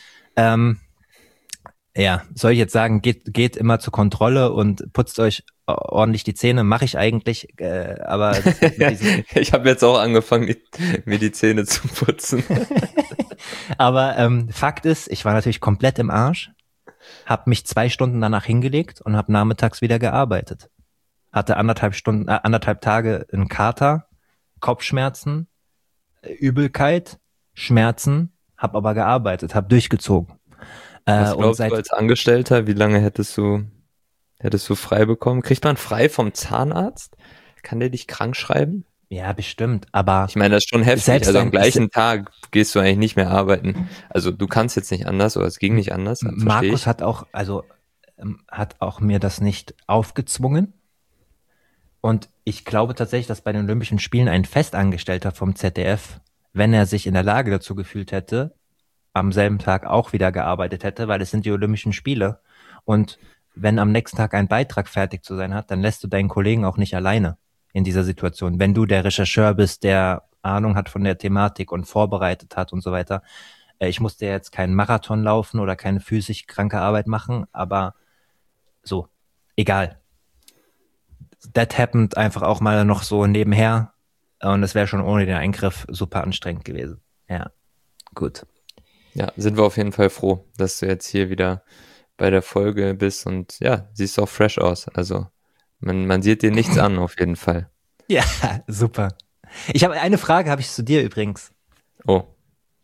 Ja, soll ich jetzt sagen, geht immer zur Kontrolle und putzt euch ordentlich die Zähne, mache ich eigentlich, aber ich habe jetzt auch angefangen, mir die Zähne zu putzen. Aber Fakt ist, ich war natürlich komplett im Arsch. Hab mich 2 Stunden danach hingelegt und hab nachmittags wieder gearbeitet. Hatte 1,5 Tage einen Kater, Kopfschmerzen, Übelkeit, Schmerzen, hab aber gearbeitet, hab durchgezogen. Was glaubst du als Angestellter, wie lange hättest du frei bekommen? Kriegt man frei vom Zahnarzt? Kann der dich krank schreiben? Ja, bestimmt, aber ich meine, das ist schon heftig. Also am gleichen Tag gehst du eigentlich nicht mehr arbeiten. Also du kannst jetzt nicht anders oder es ging nicht anders. Markus hat auch mir das nicht aufgezwungen. Und ich glaube tatsächlich, dass bei den Olympischen Spielen ein Festangestellter vom ZDF, wenn er sich in der Lage dazu gefühlt hätte, am selben Tag auch wieder gearbeitet hätte, weil es sind die Olympischen Spiele. Und wenn am nächsten Tag ein Beitrag fertig zu sein hat, dann lässt du deinen Kollegen auch nicht alleine in dieser Situation. Wenn du der Rechercheur bist, der Ahnung hat von der Thematik und vorbereitet hat und so weiter. Ich musste jetzt keinen Marathon laufen oder keine physisch kranke Arbeit machen, aber so, egal. That happened einfach auch mal noch so nebenher und es wäre schon ohne den Eingriff super anstrengend gewesen. Ja, gut. Ja, sind wir auf jeden Fall froh, dass du jetzt hier wieder bei der Folge bist und ja, siehst auch fresh aus. Also man sieht dir nichts an, auf jeden Fall. Ja, super. Ich habe eine Frage, habe ich zu dir übrigens. Oh.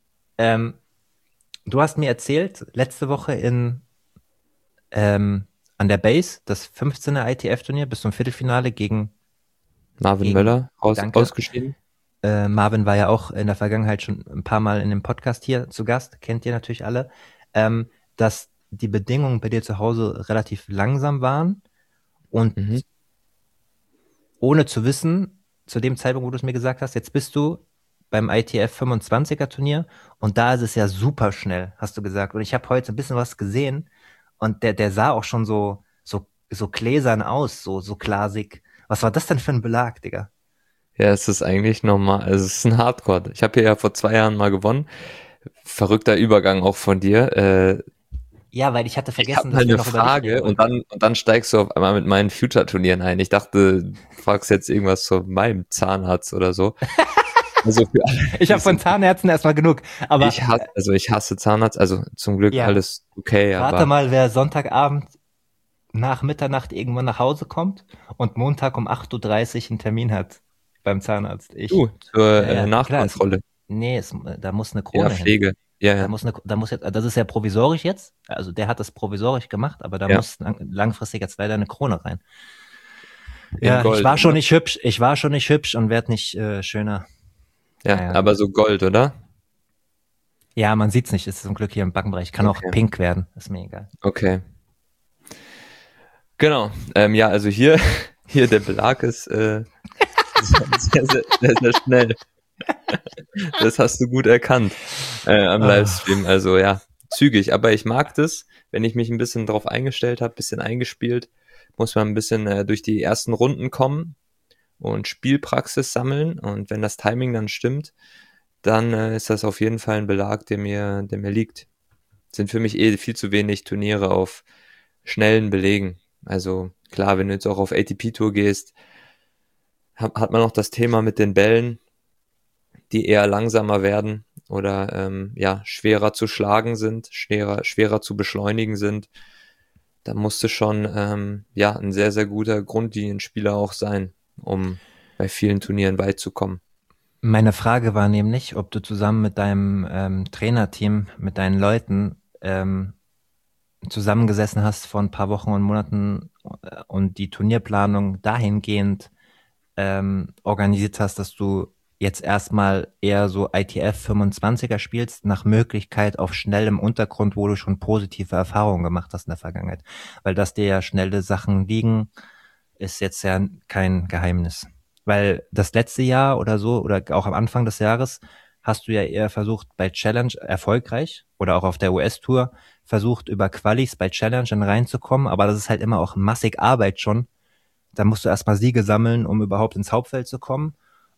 Du hast mir erzählt, letzte Woche an der Base, das 15er ITF-Turnier bis zum Viertelfinale Marvin gegen Möller Danke. ausgeschieden. Marvin war ja auch in der Vergangenheit schon ein paar Mal in dem Podcast hier zu Gast, kennt ihr natürlich alle, dass die Bedingungen bei dir zu Hause relativ langsam waren und Mhm. ohne zu wissen, zu dem Zeitpunkt, wo du es mir gesagt hast, jetzt bist du beim ITF 25er Turnier und da ist es ja super schnell, hast du gesagt. Und ich habe heute ein bisschen was gesehen und der sah auch schon so gläsern aus, so glasig. Was war das denn für ein Belag, Digga? Ja, es ist eigentlich normal. Also es ist ein Hardcore. Ich habe hier ja vor 2 Jahren mal gewonnen. Verrückter Übergang auch von dir. Ja, weil ich hatte Ich habe vergessen, mal dass wir eine noch über dich reden Frage und wollten. dann steigst du auf einmal mit meinen Future-Turnieren ein. Ich dachte, du fragst jetzt irgendwas zu meinem Zahnarzt oder so. Also für alle, Ich die habe es von interessiert. Zahnärzten erstmal genug. Aber Ich hasse Zahnarzt. Also zum Glück ja, alles okay, rate aber mal, wer Sonntagabend nach Mitternacht irgendwann nach Hause kommt und Montag um 8:30 Uhr einen Termin hat beim Zahnarzt. Ich. du zur Ja, ja, klar. Nachkontrolle. Nee, da muss eine Ja, Krone hin. Pflege. Ja, ja, Da muss jetzt, das ist ja provisorisch jetzt. Also der hat das provisorisch gemacht, aber da ja. muss langfristig jetzt leider eine Krone rein. In Ja, ich Gold, war schon oder? nicht hübsch. Ich war schon nicht hübsch und werd nicht schöner. Ja, Naja, aber gut. so Gold, oder? Ja, man sieht's nicht. Es ist zum Glück hier im Backenbereich. Kann auch Okay, pink werden. Ist mir egal. okay. Genau. Ja, also hier, hier der Belag ist sehr schnell. Das hast du gut erkannt am Ah. Livestream. Also ja, zügig. Aber ich mag das, wenn ich mich ein bisschen drauf eingestellt habe, bisschen eingespielt, muss man ein bisschen durch die ersten Runden kommen und Spielpraxis sammeln. Und wenn das Timing dann stimmt, dann ist das auf jeden Fall ein Belag, der mir liegt. Sind für mich viel zu wenig Turniere auf schnellen Belegen. Also klar, wenn du jetzt auch auf ATP-Tour gehst, hat man noch das Thema mit den Bällen, die eher langsamer werden oder ja, schwerer zu schlagen sind, schwerer zu beschleunigen sind. Da musste schon ja, ein sehr, sehr guter Grundlinienspieler auch sein, um bei vielen Turnieren weit zu kommen. Meine Frage war nämlich, ob du zusammen mit deinem Trainerteam, mit deinen Leuten zusammengesessen hast vor ein paar Wochen und Monaten und die Turnierplanung dahingehend organisiert hast, dass du jetzt erstmal eher so ITF 25er spielst, nach Möglichkeit auf schnellem Untergrund, wo du schon positive Erfahrungen gemacht hast in der Vergangenheit. Weil dass dir ja schnelle Sachen liegen, ist jetzt ja kein Geheimnis. Weil das letzte Jahr oder so, oder auch am Anfang des Jahres, hast du ja eher versucht, bei Challenge erfolgreich oder auch auf der US-Tour versucht, über Qualis bei Challenge reinzukommen, aber das ist halt immer auch massig Arbeit schon. Da musst du erstmal Siege sammeln, um überhaupt ins Hauptfeld zu kommen.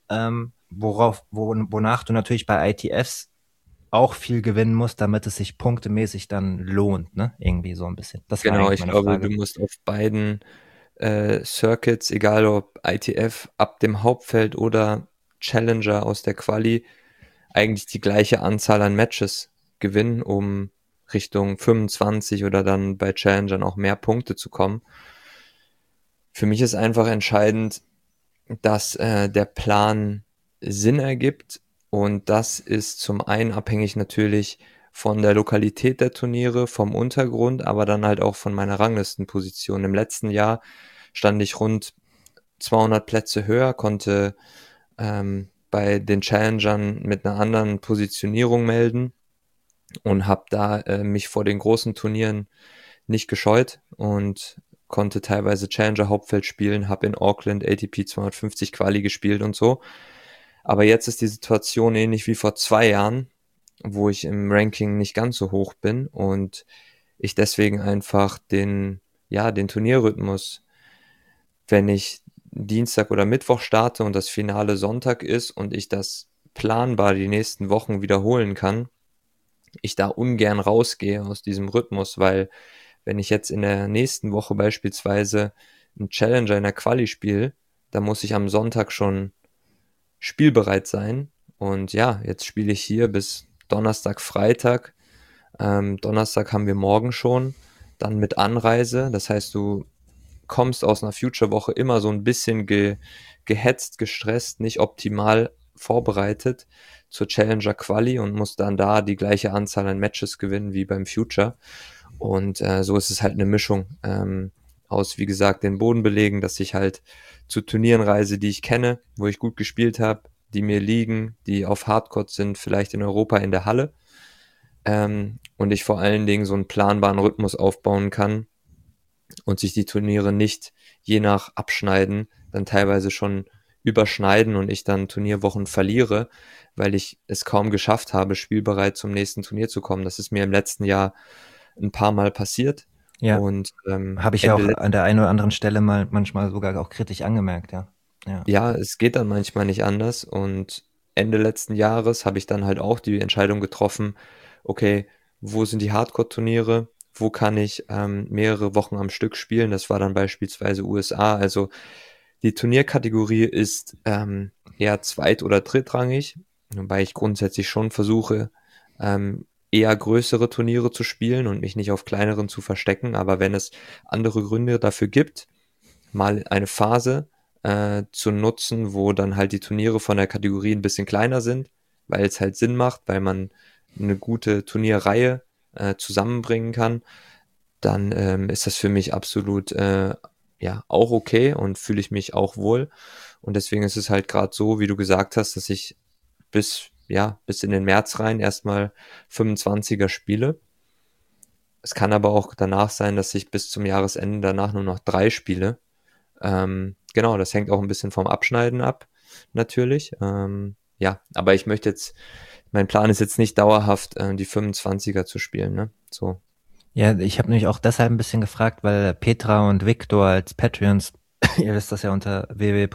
Wonach du natürlich bei ITFs auch viel gewinnen musst, damit es sich punktemäßig dann lohnt, ne? Irgendwie so ein bisschen. Das war Genau, eigentlich ich meine glaube, du Frage. musst auf beiden Circuits, egal ob ITF ab dem Hauptfeld oder Challenger aus der Quali, eigentlich die gleiche Anzahl an Matches gewinnen, um Richtung 25 oder dann bei Challengern auch mehr Punkte zu kommen. Für mich ist einfach entscheidend, dass der Plan Sinn ergibt und das ist zum einen abhängig natürlich von der Lokalität der Turniere, vom Untergrund, aber dann halt auch von meiner Ranglistenposition. Im letzten Jahr stand ich rund 200 Plätze höher, konnte bei den Challengern mit einer anderen Positionierung melden und habe da mich vor den großen Turnieren nicht gescheut und konnte teilweise Challenger Hauptfeld spielen, habe in Auckland ATP 250 Quali gespielt und so. Aber jetzt ist die Situation ähnlich wie vor 2 Jahren, wo ich im Ranking nicht ganz so hoch bin und ich deswegen einfach den Turnierrhythmus, wenn ich Dienstag oder Mittwoch starte und das Finale Sonntag ist und ich das planbar die nächsten Wochen wiederholen kann, ich da ungern rausgehe aus diesem Rhythmus, weil wenn ich jetzt in der nächsten Woche beispielsweise einen Challenger in der Quali spiele, dann muss ich am Sonntag schon spielbereit sein. Und ja, jetzt spiele ich hier bis Donnerstag, Freitag. Donnerstag haben wir morgen schon, dann mit Anreise. Das heißt, du kommst aus einer Future-Woche immer so ein bisschen gehetzt, gestresst, nicht optimal vorbereitet zur Challenger Quali und muss dann da die gleiche Anzahl an Matches gewinnen wie beim Future. Und so ist es halt eine Mischung aus, wie gesagt, den Boden belegen, dass ich halt zu Turnieren reise, die ich kenne, wo ich gut gespielt habe, die mir liegen, die auf Hardcourt sind, vielleicht in Europa in der Halle. Und ich vor allen Dingen so einen planbaren Rhythmus aufbauen kann und sich die Turniere nicht je nach Abschneiden dann teilweise schon überschneiden und ich dann Turnierwochen verliere, weil ich es kaum geschafft habe, spielbereit zum nächsten Turnier zu kommen. Das ist mir im letzten Jahr ein paar Mal passiert. Ja, Und habe ich ja auch an der einen oder anderen Stelle mal manchmal sogar auch kritisch angemerkt, ja. Ja. ja, es geht dann manchmal nicht anders. Und Ende letzten Jahres habe ich dann halt auch die Entscheidung getroffen, okay, wo sind die Hardcore-Turniere? Wo kann ich mehrere Wochen am Stück spielen? Das war dann beispielsweise USA. Also die Turnierkategorie ist eher zweit- oder drittrangig, wobei ich grundsätzlich schon versuche, eher größere Turniere zu spielen und mich nicht auf kleineren zu verstecken. Aber wenn es andere Gründe dafür gibt, mal eine Phase zu nutzen, wo dann halt die Turniere von der Kategorie ein bisschen kleiner sind, weil es halt Sinn macht, weil man eine gute Turnierreihe zusammenbringen kann, dann ist das für mich absolut ja auch okay und fühle ich mich auch wohl. Und deswegen ist es halt gerade so, wie du gesagt hast, dass ich bis in den März rein erstmal 25er spiele. Es kann aber auch danach sein, dass ich bis zum Jahresende danach nur noch 3 spiele. Genau, das hängt auch ein bisschen vom Abschneiden ab, natürlich. Ja, aber mein Plan ist jetzt nicht dauerhaft die 25er zu spielen, ne? So. Ja, ich habe nämlich auch deshalb ein bisschen gefragt, weil Petra und Viktor als Patreons, ihr wisst das ja unter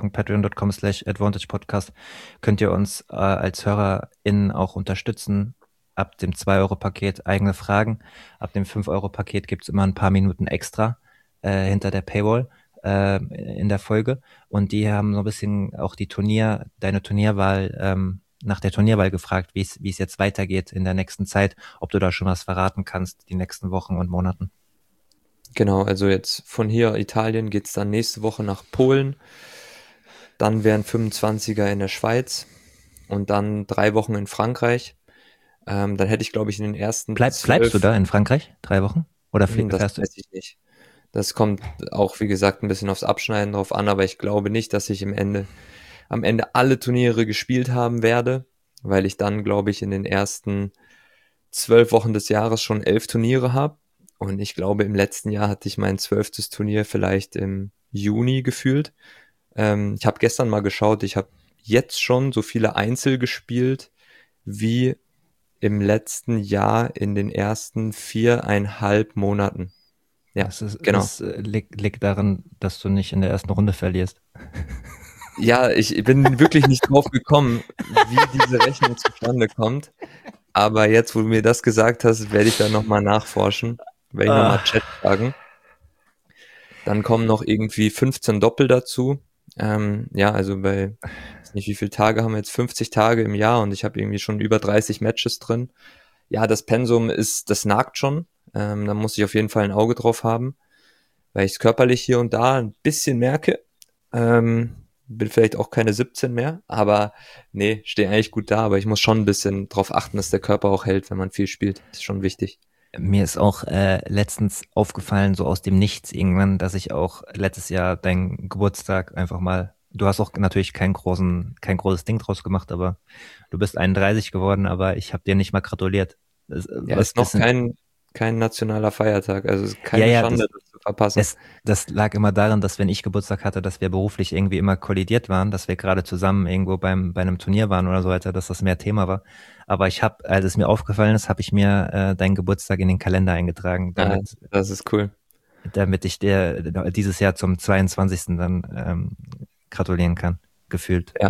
www.patreon.com/advantagepodcast, könnt ihr uns als HörerInnen auch unterstützen. Ab dem 2-Euro-Paket eigene Fragen. Ab dem 5-Euro-Paket gibt's immer ein paar Minuten extra hinter der Paywall in der Folge. Und die haben so ein bisschen auch deine Turnierwahl nach der Turnierwahl gefragt, wie es jetzt weitergeht in der nächsten Zeit, ob du da schon was verraten kannst, die nächsten Wochen und Monaten. Genau, also jetzt von hier Italien geht's dann nächste Woche nach Polen. Dann wären 25er in der Schweiz und dann 3 Wochen in Frankreich. Dann hätte ich, glaube ich, in den ersten Bleibst du 12, da in Frankreich 3 Wochen? Oder das fährst du? weiß ich nicht. Das kommt auch, wie gesagt, ein bisschen aufs Abschneiden drauf an, aber ich glaube nicht, dass ich am Ende alle Turniere gespielt haben werde, weil ich dann, glaube ich, in den ersten 12 Wochen des Jahres schon 11 Turniere habe. Und ich glaube, im letzten Jahr hatte ich mein 12. Turnier vielleicht im Juni gefühlt. Ich habe gestern mal geschaut, ich habe jetzt schon so viele Einzel gespielt wie im letzten Jahr in den ersten 4,5 Monaten. Ja, genau. Das liegt daran, dass du nicht in der ersten Runde verlierst. Ja, ich bin wirklich nicht drauf gekommen, wie diese Rechnung zustande kommt. Aber jetzt, wo du mir das gesagt hast, werde ich da nochmal nachforschen. Werde ich nochmal Chat fragen. Dann kommen noch irgendwie 15 Doppel dazu. Ja, also weiß nicht, wie viele Tage haben wir jetzt? 50 Tage im Jahr und ich habe irgendwie schon über 30 Matches drin. Ja, das Pensum das nagt schon. Da muss ich auf jeden Fall ein Auge drauf haben, weil ich es körperlich hier und da ein bisschen merke. Bin vielleicht auch keine 17 mehr, aber nee, stehe eigentlich gut da, aber ich muss schon ein bisschen drauf achten, dass der Körper auch hält, wenn man viel spielt. Das ist schon wichtig. Mir ist auch letztens aufgefallen, so aus dem Nichts irgendwann, dass ich auch letztes Jahr deinen Geburtstag einfach mal, du hast auch natürlich kein großes Ding draus gemacht, aber du bist 31 geworden, aber ich habe dir nicht mal gratuliert. Ja, ist noch kein nationaler Feiertag, also ist keine ja, Schande, das zu verpassen. das lag immer daran, dass wenn ich Geburtstag hatte, dass wir beruflich irgendwie immer kollidiert waren, dass wir gerade zusammen irgendwo bei einem Turnier waren oder so weiter, dass das mehr Thema war. Aber als es mir aufgefallen ist, habe ich mir deinen Geburtstag in den Kalender eingetragen, Ja, das ist cool. damit ich dir dieses Jahr zum 22. dann gratulieren kann, gefühlt. Ja.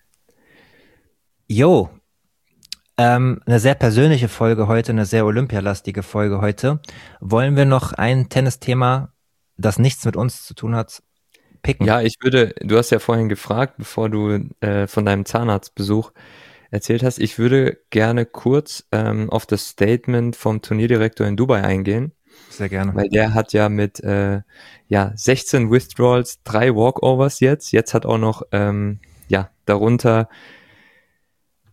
Jo, eine sehr persönliche Folge heute, eine sehr olympialastige Folge heute. Wollen wir noch ein Tennisthema, das nichts mit uns zu tun hat, picken? Ja, du hast ja vorhin gefragt, bevor du von deinem Zahnarztbesuch erzählt hast, ich würde gerne kurz auf das Statement vom Turnierdirektor in Dubai eingehen. Sehr gerne. Weil der hat ja mit 16 Withdrawals, 3 Walkovers jetzt. Jetzt hat auch noch darunter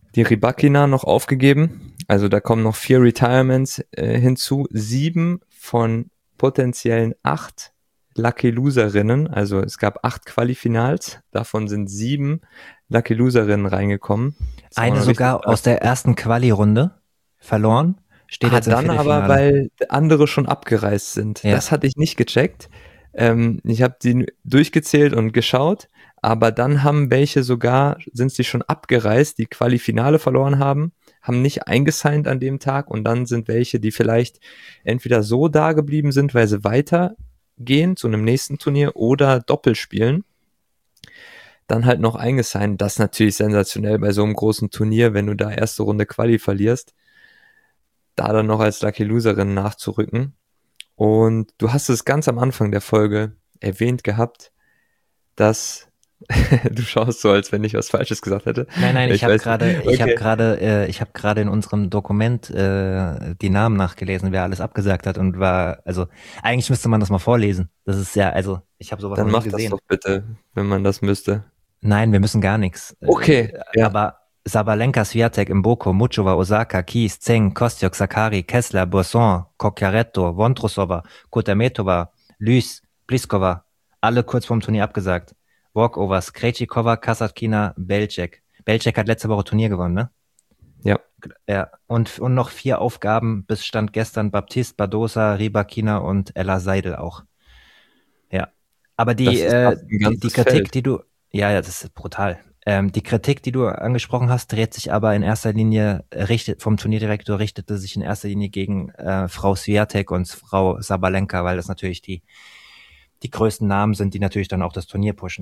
die Rybakina noch aufgegeben. Also da kommen noch 4 Retirements hinzu. 7 von potenziellen 8 Lucky Loserinnen. Also es gab 8 Qualifinals. Davon sind 7 Lucky Loserinnen reingekommen. Eine sogar aus der ersten Quali-Runde verloren. Steht jetzt im dann Viertelfinale. aber, weil andere schon abgereist sind. Ja. Das hatte ich nicht gecheckt. Ich habe die durchgezählt und geschaut, aber dann haben welche sogar, sind sie schon abgereist, die Quali-Finale verloren haben nicht eingesigned an dem Tag und dann sind welche, die vielleicht entweder so da geblieben sind, weil sie weitergehen zu einem nächsten Turnier oder doppelt spielen, dann halt noch eingesigned. Das ist natürlich sensationell bei so einem großen Turnier, wenn du da erste Runde Quali verlierst, da dann noch als Lucky Loserin nachzurücken. Und du hast es ganz am Anfang der Folge erwähnt gehabt, dass du schaust so, als wenn ich was Falsches gesagt hätte. Nein, ich habe gerade in unserem Dokument die Namen nachgelesen, wer alles abgesagt hat und also eigentlich müsste man das mal vorlesen. Das ist ja, also ich habe sowas Dann noch nie mach gesehen. das doch bitte, wenn man das müsste. Nein, wir müssen gar nichts. Okay, ja. Aber Sabalenka, Swiatek, Mboko, Muchova, Osaka, Kies, Zeng, Kostyuk, Sakari, Kessler, Boisson, Kokyaretto, Vondrousova, Kutametova, Lys, Pliskova, alle kurz vorm Turnier abgesagt. Walkovers, Krejcikova, Kasatkina, Belcek. Belcek hat letzte Woche Turnier gewonnen, ne? Ja. Ja, und noch 4 Aufgaben bis Stand gestern. Baptiste, Badosa, Rybakina und Ella Seidel auch. Ja, aber die Kritik, die du, ja, das ist brutal. Die Kritik, die du angesprochen hast, dreht sich aber in erster Linie, vom Turnierdirektor richtete sich in erster Linie gegen Frau Swiatek und Frau Sabalenka, weil das natürlich die größten Namen sind, die natürlich dann auch das Turnier pushen.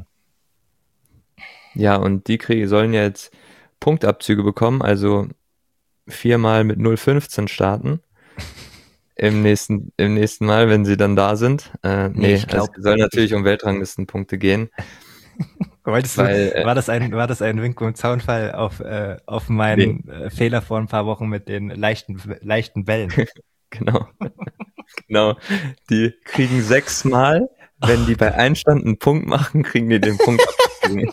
Ja, und die sollen jetzt Punktabzüge bekommen, also 4-mal mit 0,15 starten. Im nächsten Mal, wenn sie dann da sind. Ich glaube, es soll natürlich um Weltranglistenpunkte gehen. War das ein Wink mit Zaunfall auf meinen Fehler vor ein paar Wochen mit den leichten Bällen? Genau. Genau. Die kriegen 6-mal, wenn die bei Einstand einen Punkt machen, kriegen die den Punkt abgezogen.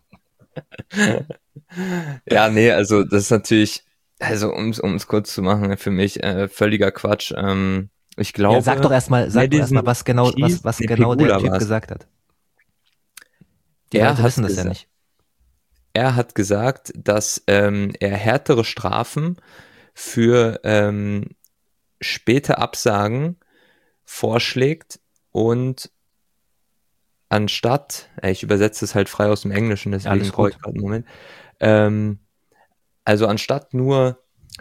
Ja, also das ist natürlich, also um es kurz zu machen, für mich völliger Quatsch. Ich glaube, ja, sag doch erstmal, was genau der Typ gesagt hat. Die Leute wissen das ja nicht. Er hat gesagt, dass er härtere Strafen für späte Absagen vorschlägt und anstatt, ich übersetze es halt frei aus dem Englischen, deswegen brauche ich gerade einen Moment, also anstatt nur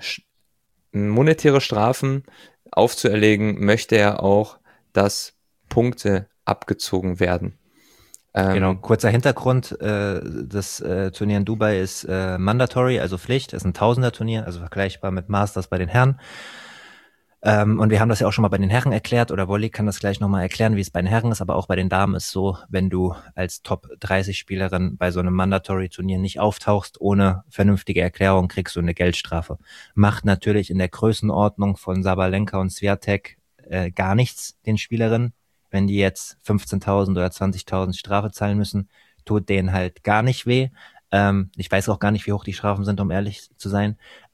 monetäre Strafen aufzuerlegen, möchte er auch, dass Punkte abgezogen werden. Genau, kurzer Hintergrund, das Turnier in Dubai ist mandatory, also Pflicht, ist ein Tausender-Turnier, also vergleichbar mit Masters bei den Herren. Und wir haben das ja auch schon mal bei den Herren erklärt, oder Wolli kann das gleich nochmal erklären, wie es bei den Herren ist, aber auch bei den Damen ist so, wenn du als Top-30-Spielerin bei so einem Mandatory-Turnier nicht auftauchst, ohne vernünftige Erklärung, kriegst du eine Geldstrafe. Macht natürlich in der Größenordnung von Sabalenka und Swiatek gar nichts den Spielerinnen. Wenn die jetzt 15.000 oder 20.000 Strafe zahlen müssen, tut denen halt gar nicht weh. Ich weiß auch gar nicht, wie hoch die Strafen sind, um ehrlich zu sein.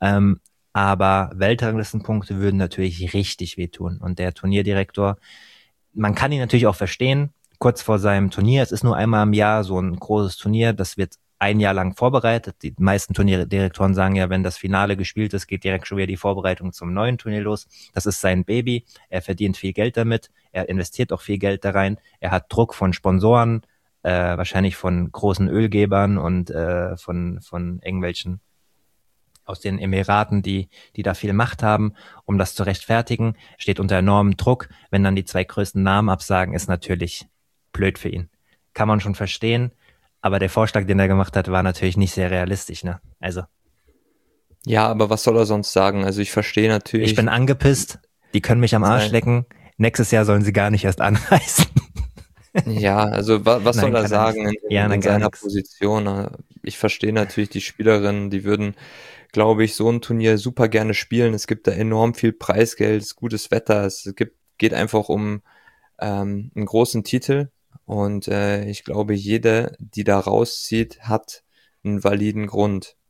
Aber Weltranglistenpunkte würden natürlich richtig wehtun. Und der Turnierdirektor, man kann ihn natürlich auch verstehen, kurz vor seinem Turnier, es ist nur einmal im Jahr so ein großes Turnier, das wird ein Jahr lang vorbereitet. Die meisten Turnierdirektoren sagen ja, wenn das Finale gespielt ist, geht direkt schon wieder die Vorbereitung zum neuen Turnier los. Das ist sein Baby, er verdient viel Geld damit, er investiert auch viel Geld da rein, er hat Druck von Sponsoren, wahrscheinlich von großen Ölgebern und von irgendwelchen aus den Emiraten, die da viel Macht haben, um das zu rechtfertigen, steht unter enormem Druck. Wenn dann die 2 größten Namen absagen, ist natürlich blöd für ihn. Kann man schon verstehen, aber der Vorschlag, den er gemacht hat, war natürlich nicht sehr realistisch, ne? Also. Ja, aber was soll er sonst sagen? Also ich verstehe natürlich. Ich bin angepisst, die können mich am Arsch lecken. Nächstes Jahr sollen sie gar nicht erst anreisen. Ja, also was soll er sagen in seiner Position? Ich verstehe natürlich die Spielerinnen, die würden, glaube ich, so ein Turnier super gerne spielen. Es gibt da enorm viel Preisgeld, es ist gutes Wetter, geht einfach um einen großen Titel und ich glaube, jede, die da rauszieht, hat einen validen Grund.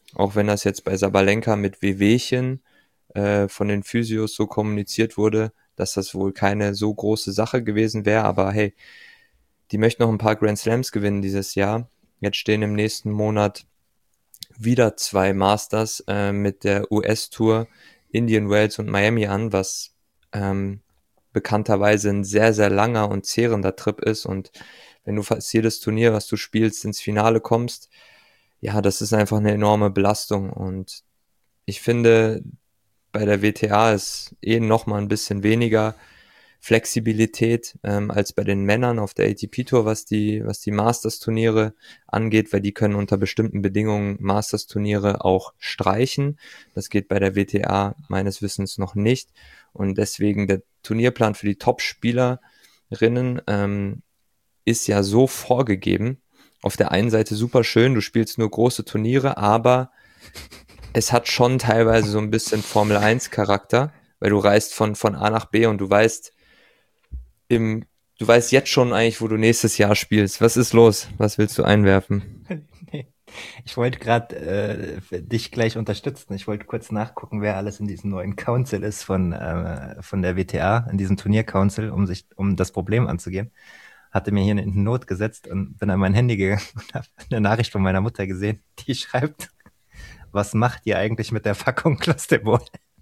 auch wenn das jetzt bei Sabalenka mit Wehwehchen von den Physios so kommuniziert wurde, dass das wohl keine so große Sache gewesen wäre, aber hey, die möchten noch ein paar Grand Slams gewinnen dieses Jahr. Jetzt stehen im nächsten Monat wieder 2 Masters mit der US-Tour Indian Wells und Miami an, was bekannterweise ein sehr, sehr langer und zehrender Trip ist. Und wenn du fast jedes Turnier, was du spielst, ins Finale kommst, ja, das ist einfach eine enorme Belastung. Und ich finde, bei der WTA ist noch mal ein bisschen weniger Flexibilität als bei den Männern auf der ATP-Tour, was die Masters-Turniere angeht, weil die können unter bestimmten Bedingungen Masters-Turniere auch streichen. Das geht bei der WTA meines Wissens noch nicht. Und deswegen der Turnierplan für die Top-Spielerinnen ist ja so vorgegeben. Auf der einen Seite super schön, du spielst nur große Turniere, aber es hat schon teilweise so ein bisschen Formel-1-Charakter, weil du reist von A nach B und du weißt jetzt schon eigentlich, wo du nächstes Jahr spielst. Was ist los? Was willst du einwerfen? Nee. Ich wollte gerade dich gleich unterstützen. Ich wollte kurz nachgucken, wer alles in diesem neuen Council ist von der WTA, in diesem Turnier-Council, um das Problem anzugehen. Hatte mir hier eine Not gesetzt und bin an mein Handy gegangen und habe eine Nachricht von meiner Mutter gesehen, die schreibt: Was macht ihr eigentlich mit der Packung Clostebol?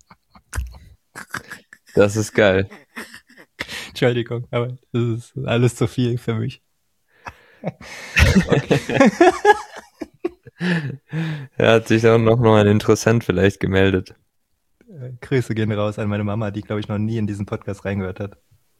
Das ist geil. Entschuldigung, aber das ist alles zu viel für mich. Okay. Er hat sich auch noch ein Interessent vielleicht gemeldet. Grüße gehen raus an meine Mama, die, glaube ich, noch nie in diesen Podcast reingehört hat.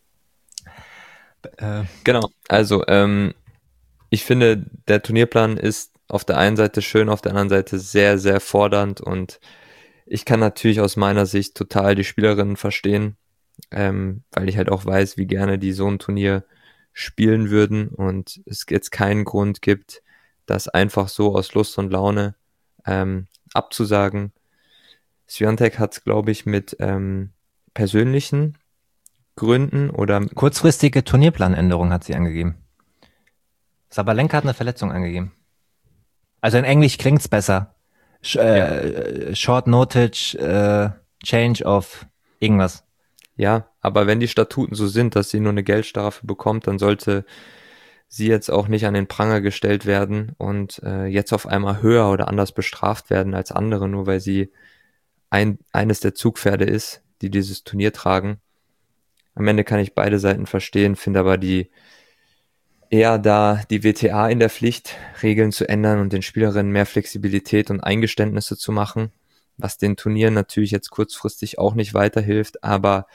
Genau, also ich finde, der Turnierplan ist auf der einen Seite schön, auf der anderen Seite sehr, sehr fordernd und ich kann natürlich aus meiner Sicht total die Spielerinnen verstehen, weil ich halt auch weiß, wie gerne die so ein Turnier spielen würden und es jetzt keinen Grund gibt, das einfach so aus Lust und Laune abzusagen. Swiatek hat es, glaube ich, mit persönlichen Gründen oder Kurzfristige Turnierplanänderung hat sie angegeben. Sabalenka hat eine Verletzung angegeben. Also in Englisch klingt's besser. Short Notice, Change of irgendwas. ja, aber wenn die Statuten so sind, dass sie nur eine Geldstrafe bekommt, dann sollte sie jetzt auch nicht an den Pranger gestellt werden und jetzt auf einmal höher oder anders bestraft werden als andere, nur weil sie eines der Zugpferde ist, die dieses Turnier tragen. Am Ende kann ich beide Seiten verstehen, finde aber eher da die WTA in der Pflicht, Regeln zu ändern und den Spielerinnen mehr Flexibilität und Eingeständnisse zu machen, was den Turnieren natürlich jetzt kurzfristig auch nicht weiterhilft, aber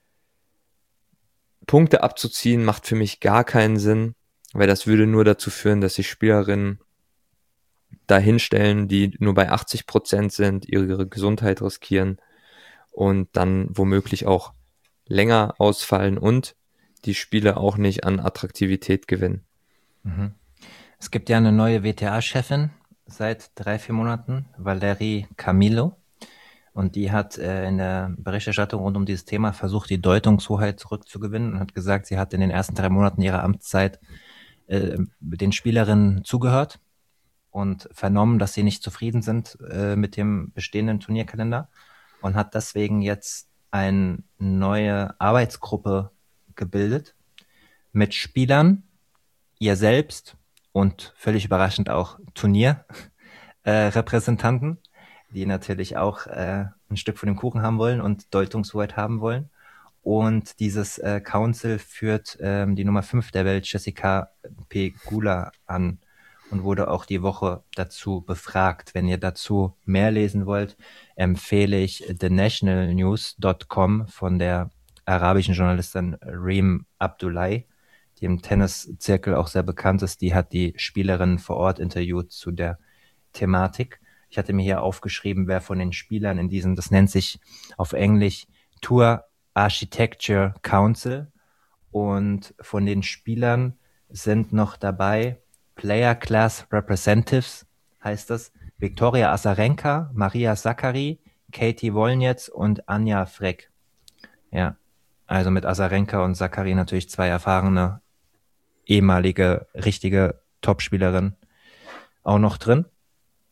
Punkte abzuziehen macht für mich gar keinen Sinn, weil das würde nur dazu führen, dass sich Spielerinnen dahinstellen, die nur bei 80% sind, ihre Gesundheit riskieren und dann womöglich auch länger ausfallen und die Spiele auch nicht an Attraktivität gewinnen. Mhm. Es gibt ja eine neue WTA-Chefin seit 3-4 Monaten, Valerie Camilo. Und die hat in der Berichterstattung rund um dieses Thema versucht, die Deutungshoheit zurückzugewinnen und hat gesagt, sie hat in den ersten 3 Monaten ihrer Amtszeit den Spielerinnen zugehört und vernommen, dass sie nicht zufrieden sind mit dem bestehenden Turnierkalender und hat deswegen jetzt eine neue Arbeitsgruppe gebildet mit Spielern, ihr selbst und völlig überraschend auch Turnierrepräsentanten, die natürlich auch ein Stück von dem Kuchen haben wollen und Deutungshoheit haben wollen. Und dieses Council führt die Nummer 5 der Welt, Jessica Pegula, an und wurde auch die Woche dazu befragt. Wenn ihr dazu mehr lesen wollt, empfehle ich thenationalnews.com von der arabischen Journalistin Reem Abdullahi, die im Tenniszirkel auch sehr bekannt ist. Die hat die Spielerinnen vor Ort interviewt zu der Thematik. Ich hatte mir hier aufgeschrieben, wer von den Spielern in diesem, das nennt sich auf Englisch Tour Architecture Council, und von den Spielern sind noch dabei Player Class Representatives, heißt das, Viktoria Azarenka, Maria Sakkari, Katie Wolniec und Anja Freck. Ja, also mit Azarenka und Sakkari natürlich 2 erfahrene, ehemalige, richtige Topspielerinnen auch noch drin.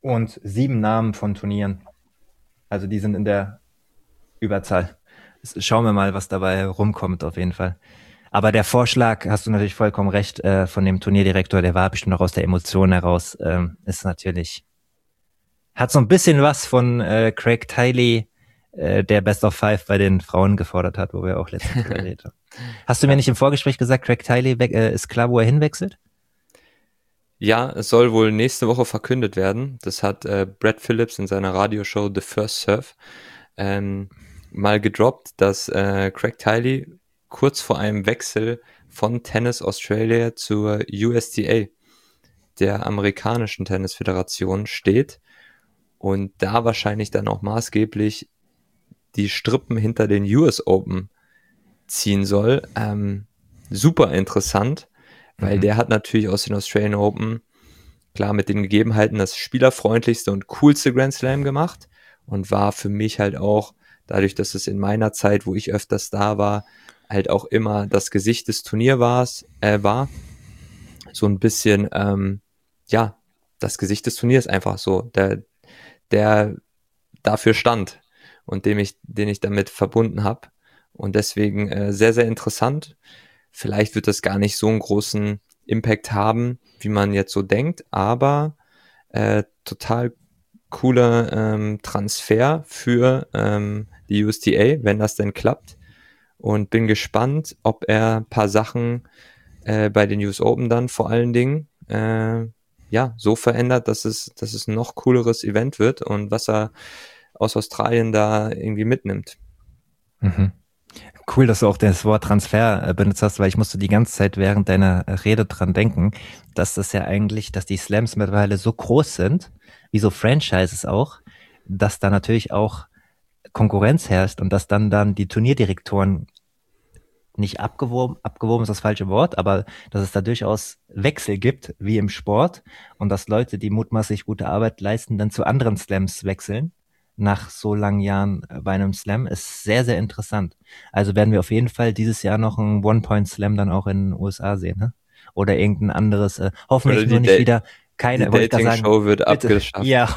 und 7 Namen von Turnieren. Also die sind in der Überzahl. Schauen wir mal, was dabei rumkommt auf jeden Fall. Aber der Vorschlag, hast du natürlich vollkommen recht, von dem Turnierdirektor, der war bestimmt noch aus der Emotion heraus, ist natürlich, hat so ein bisschen was von Craig Tiley, der Best of Five bei den Frauen gefordert hat, wo wir auch letztens geredet haben. Hast du mir nicht im Vorgespräch gesagt, Craig Tiley ist klar, wo er hinwechselt? Ja, es soll wohl nächste Woche verkündet werden. Das hat Brad Phillips in seiner Radioshow The First Serve mal gedroppt, dass Craig Tiley kurz vor einem Wechsel von Tennis Australia zur USTA, der amerikanischen Tennisföderation, steht und da wahrscheinlich dann auch maßgeblich die Strippen hinter den US Open ziehen soll. Super interessant, weil der hat natürlich aus den Australian Open klar mit den Gegebenheiten das spielerfreundlichste und coolste Grand Slam gemacht und war für mich halt auch, dadurch, dass es in meiner Zeit, wo ich öfters da war, halt auch immer das Gesicht des Turniers war. So ein bisschen, ja, das Gesicht des Turniers einfach so, der dafür stand und den ich damit verbunden habe. Und deswegen sehr, sehr interessant. Vielleicht wird das gar nicht so einen großen Impact haben, wie man jetzt so denkt, aber total cooler Transfer für die USTA, wenn das denn klappt. Und bin gespannt, ob er ein paar Sachen bei den US Open dann vor allen Dingen ja, so verändert, dass es ein noch cooleres Event wird und was er aus Australien da irgendwie mitnimmt. Mhm. Cool, dass du auch das Wort Transfer benutzt hast, weil ich musste die ganze Zeit während deiner Rede dran denken, dass das ja eigentlich, dass die Slams mittlerweile so groß sind, wie so Franchises auch, dass da natürlich auch Konkurrenz herrscht und dass dann die Turnierdirektoren nicht abgewoben ist das falsche Wort, aber dass es da durchaus Wechsel gibt, wie im Sport, und dass Leute, die mutmaßlich gute Arbeit leisten, dann zu anderen Slams wechseln, nach so langen Jahren bei einem Slam, ist sehr, sehr interessant. Also werden wir auf jeden Fall dieses Jahr noch einen One-Point-Slam dann auch in den USA sehen, ne? Oder irgendein anderes, hoffentlich Oder nur nicht wieder die keine, wollte ich gerade sagen, Dating-Show wird bitte, abgeschafft. ja,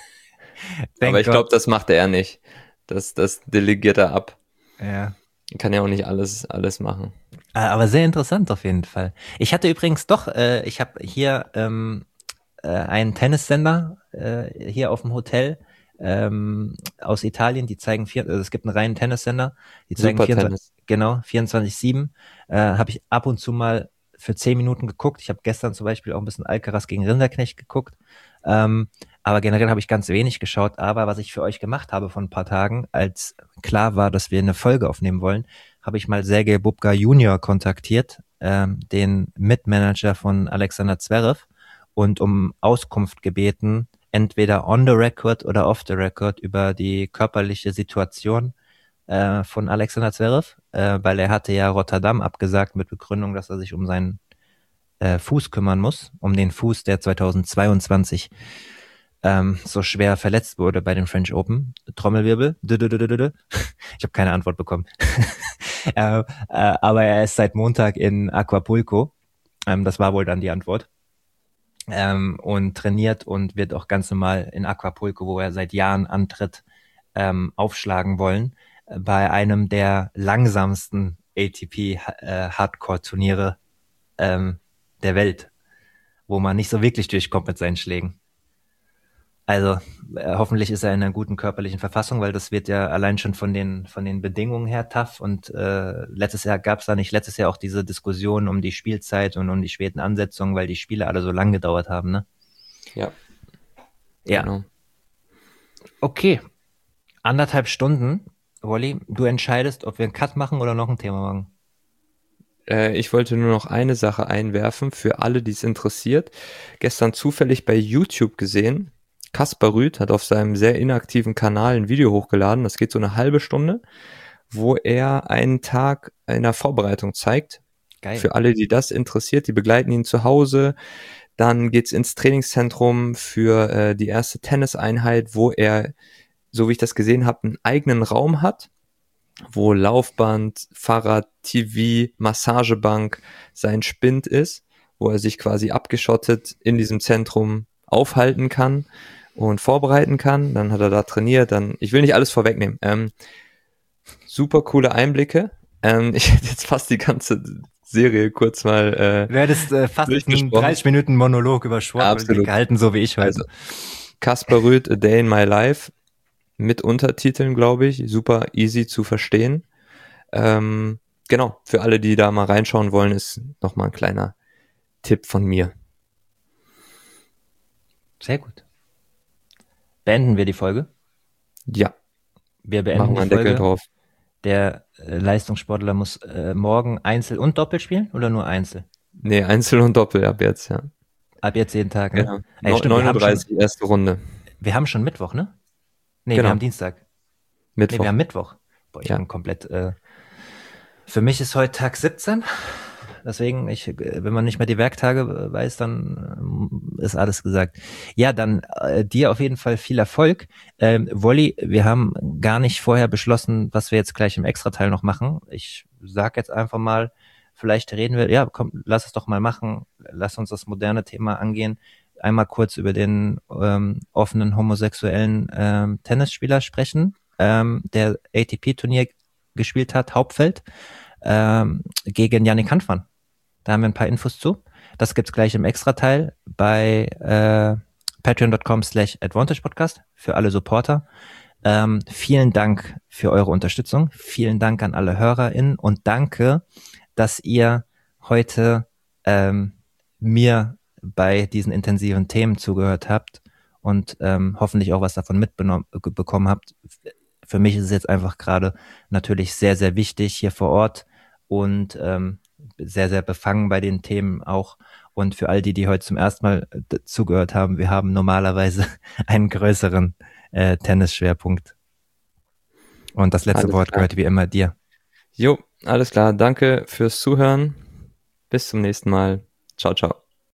Aber thank ich God. glaube, das macht er nicht. Das delegiert er ab. Ja. Kann ja auch nicht alles machen. Aber sehr interessant auf jeden Fall. Ich hatte übrigens doch, ich habe hier einen Tennissender hier auf dem Hotel aus Italien, die zeigen also es gibt einen reinen Tennissender, die zeigen Super 24, Tennis. genau, 24/7. Habe ich ab und zu mal für 10 Minuten geguckt. Ich habe gestern zum Beispiel auch ein bisschen Alcaraz gegen Rinderknecht geguckt. Aber generell habe ich ganz wenig geschaut. Aber was ich für euch gemacht habe vor ein paar Tagen, als klar war, dass wir eine Folge aufnehmen wollen, habe ich mal Sergej Bubka Junior kontaktiert, den Mitmanager von Alexander Zverev, und um Auskunft gebeten, entweder on the record oder off the record, über die körperliche Situation von Alexander Zverev, weil er hatte ja Rotterdam abgesagt mit Begründung, dass er sich um seinen Fuß kümmern muss, um den Fuß, der 2022 so schwer verletzt wurde bei den French Open. Trommelwirbel. Ich habe keine Antwort bekommen. Aber er ist seit Montag in Acapulco. Das war wohl dann die Antwort. Und trainiert und wird auch ganz normal in Acapulco, wo er seit Jahren antritt, aufschlagen wollen. Bei einem der langsamsten ATP Hardcore-Turniere der Welt, wo man nicht so wirklich durchkommt mit seinen Schlägen. Also hoffentlich ist er in einer guten körperlichen Verfassung, weil das wird ja allein schon von den Bedingungen her tough. Und letztes Jahr gab es da nicht letztes Jahr auch diese Diskussion um die Spielzeit und um die späten Ansetzungen, weil die Spiele alle so lang gedauert haben, ne? Ja, Ja. genau. Okay. 1,5 Stunden. Wolli, du entscheidest, ob wir einen Cut machen oder noch ein Thema machen. Ich wollte nur noch eine Sache einwerfen für alle, die es interessiert. Gestern zufällig bei YouTube gesehen. Kaspar Rüth hat auf seinem sehr inaktiven Kanal ein Video hochgeladen. Das geht so eine halbe Stunde, wo er einen Tag in der Vorbereitung zeigt. Geil. Für alle, die das interessiert, die begleiten ihn zu Hause. Dann geht's ins Trainingszentrum für die erste Tenniseinheit, wo er, so wie ich das gesehen habe, einen eigenen Raum hat, wo Laufband, Fahrrad, TV, Massagebank sein Spind ist, wo er sich quasi abgeschottet in diesem Zentrum aufhalten kann und vorbereiten kann. Dann hat er da trainiert. Dann, ich will nicht alles vorwegnehmen. Super coole Einblicke. Ich hätte jetzt fast die ganze Serie kurz mal Du hättest fast einen durchgesprochen. 30 Minuten Monolog über Sportpolitik Absolut. gehalten, so wie ich heute. Also, Kaspar Rüth, A Day in My Life, mit Untertiteln, glaube ich, super easy zu verstehen. Genau, für alle, die da mal reinschauen wollen, ist nochmal ein kleiner Tipp von mir. Sehr gut. Beenden wir die Folge? Ja, Wir machen beenden wir die einen Deckel Folge. drauf. Der Leistungssportler muss morgen Einzel und Doppel spielen oder nur Einzel? Nee, Einzel und Doppel ab jetzt, ja. Ab jetzt jeden Tag, ne? Genau. Ey, stimmt, 39, erste Runde. wir haben schon Mittwoch, ne? Nee, Genau. wir haben Dienstag. Nee, wir Mittwoch. haben Mittwoch. Boah, ich Ja. bin komplett. Für mich ist heute Tag 17. Deswegen, wenn man nicht mehr die Werktage weiß, dann ist alles gesagt. Ja, dann dir auf jeden Fall viel Erfolg. Wolli, wir haben gar nicht vorher beschlossen, was wir jetzt gleich im Extrateil noch machen. Ich sag jetzt einfach mal, vielleicht reden wir, ja, komm, lass es doch mal machen. Lass uns das moderne Thema angehen. Einmal kurz über den offenen homosexuellen Tennisspieler sprechen, der ATP-Turnier gespielt hat, Hauptfeld, gegen Yannick Hanfmann. Da haben wir ein paar Infos zu. Das gibt's gleich im Extrateil bei patreon.com/advantagepodcast für alle Supporter. Vielen Dank für eure Unterstützung. Vielen Dank an alle HörerInnen und danke, dass ihr heute mir bei diesen intensiven Themen zugehört habt und hoffentlich auch was davon mitbekommen habt. Für mich ist es jetzt einfach gerade natürlich sehr, sehr wichtig hier vor Ort und sehr, sehr befangen bei den Themen auch. Und für all die, die heute zum ersten Mal zugehört haben, wir haben normalerweise einen größeren Tennisschwerpunkt. Und das letzte Wort gehört wie immer dir. Jo, alles klar. Danke fürs Zuhören. Bis zum nächsten Mal. Ciao, ciao.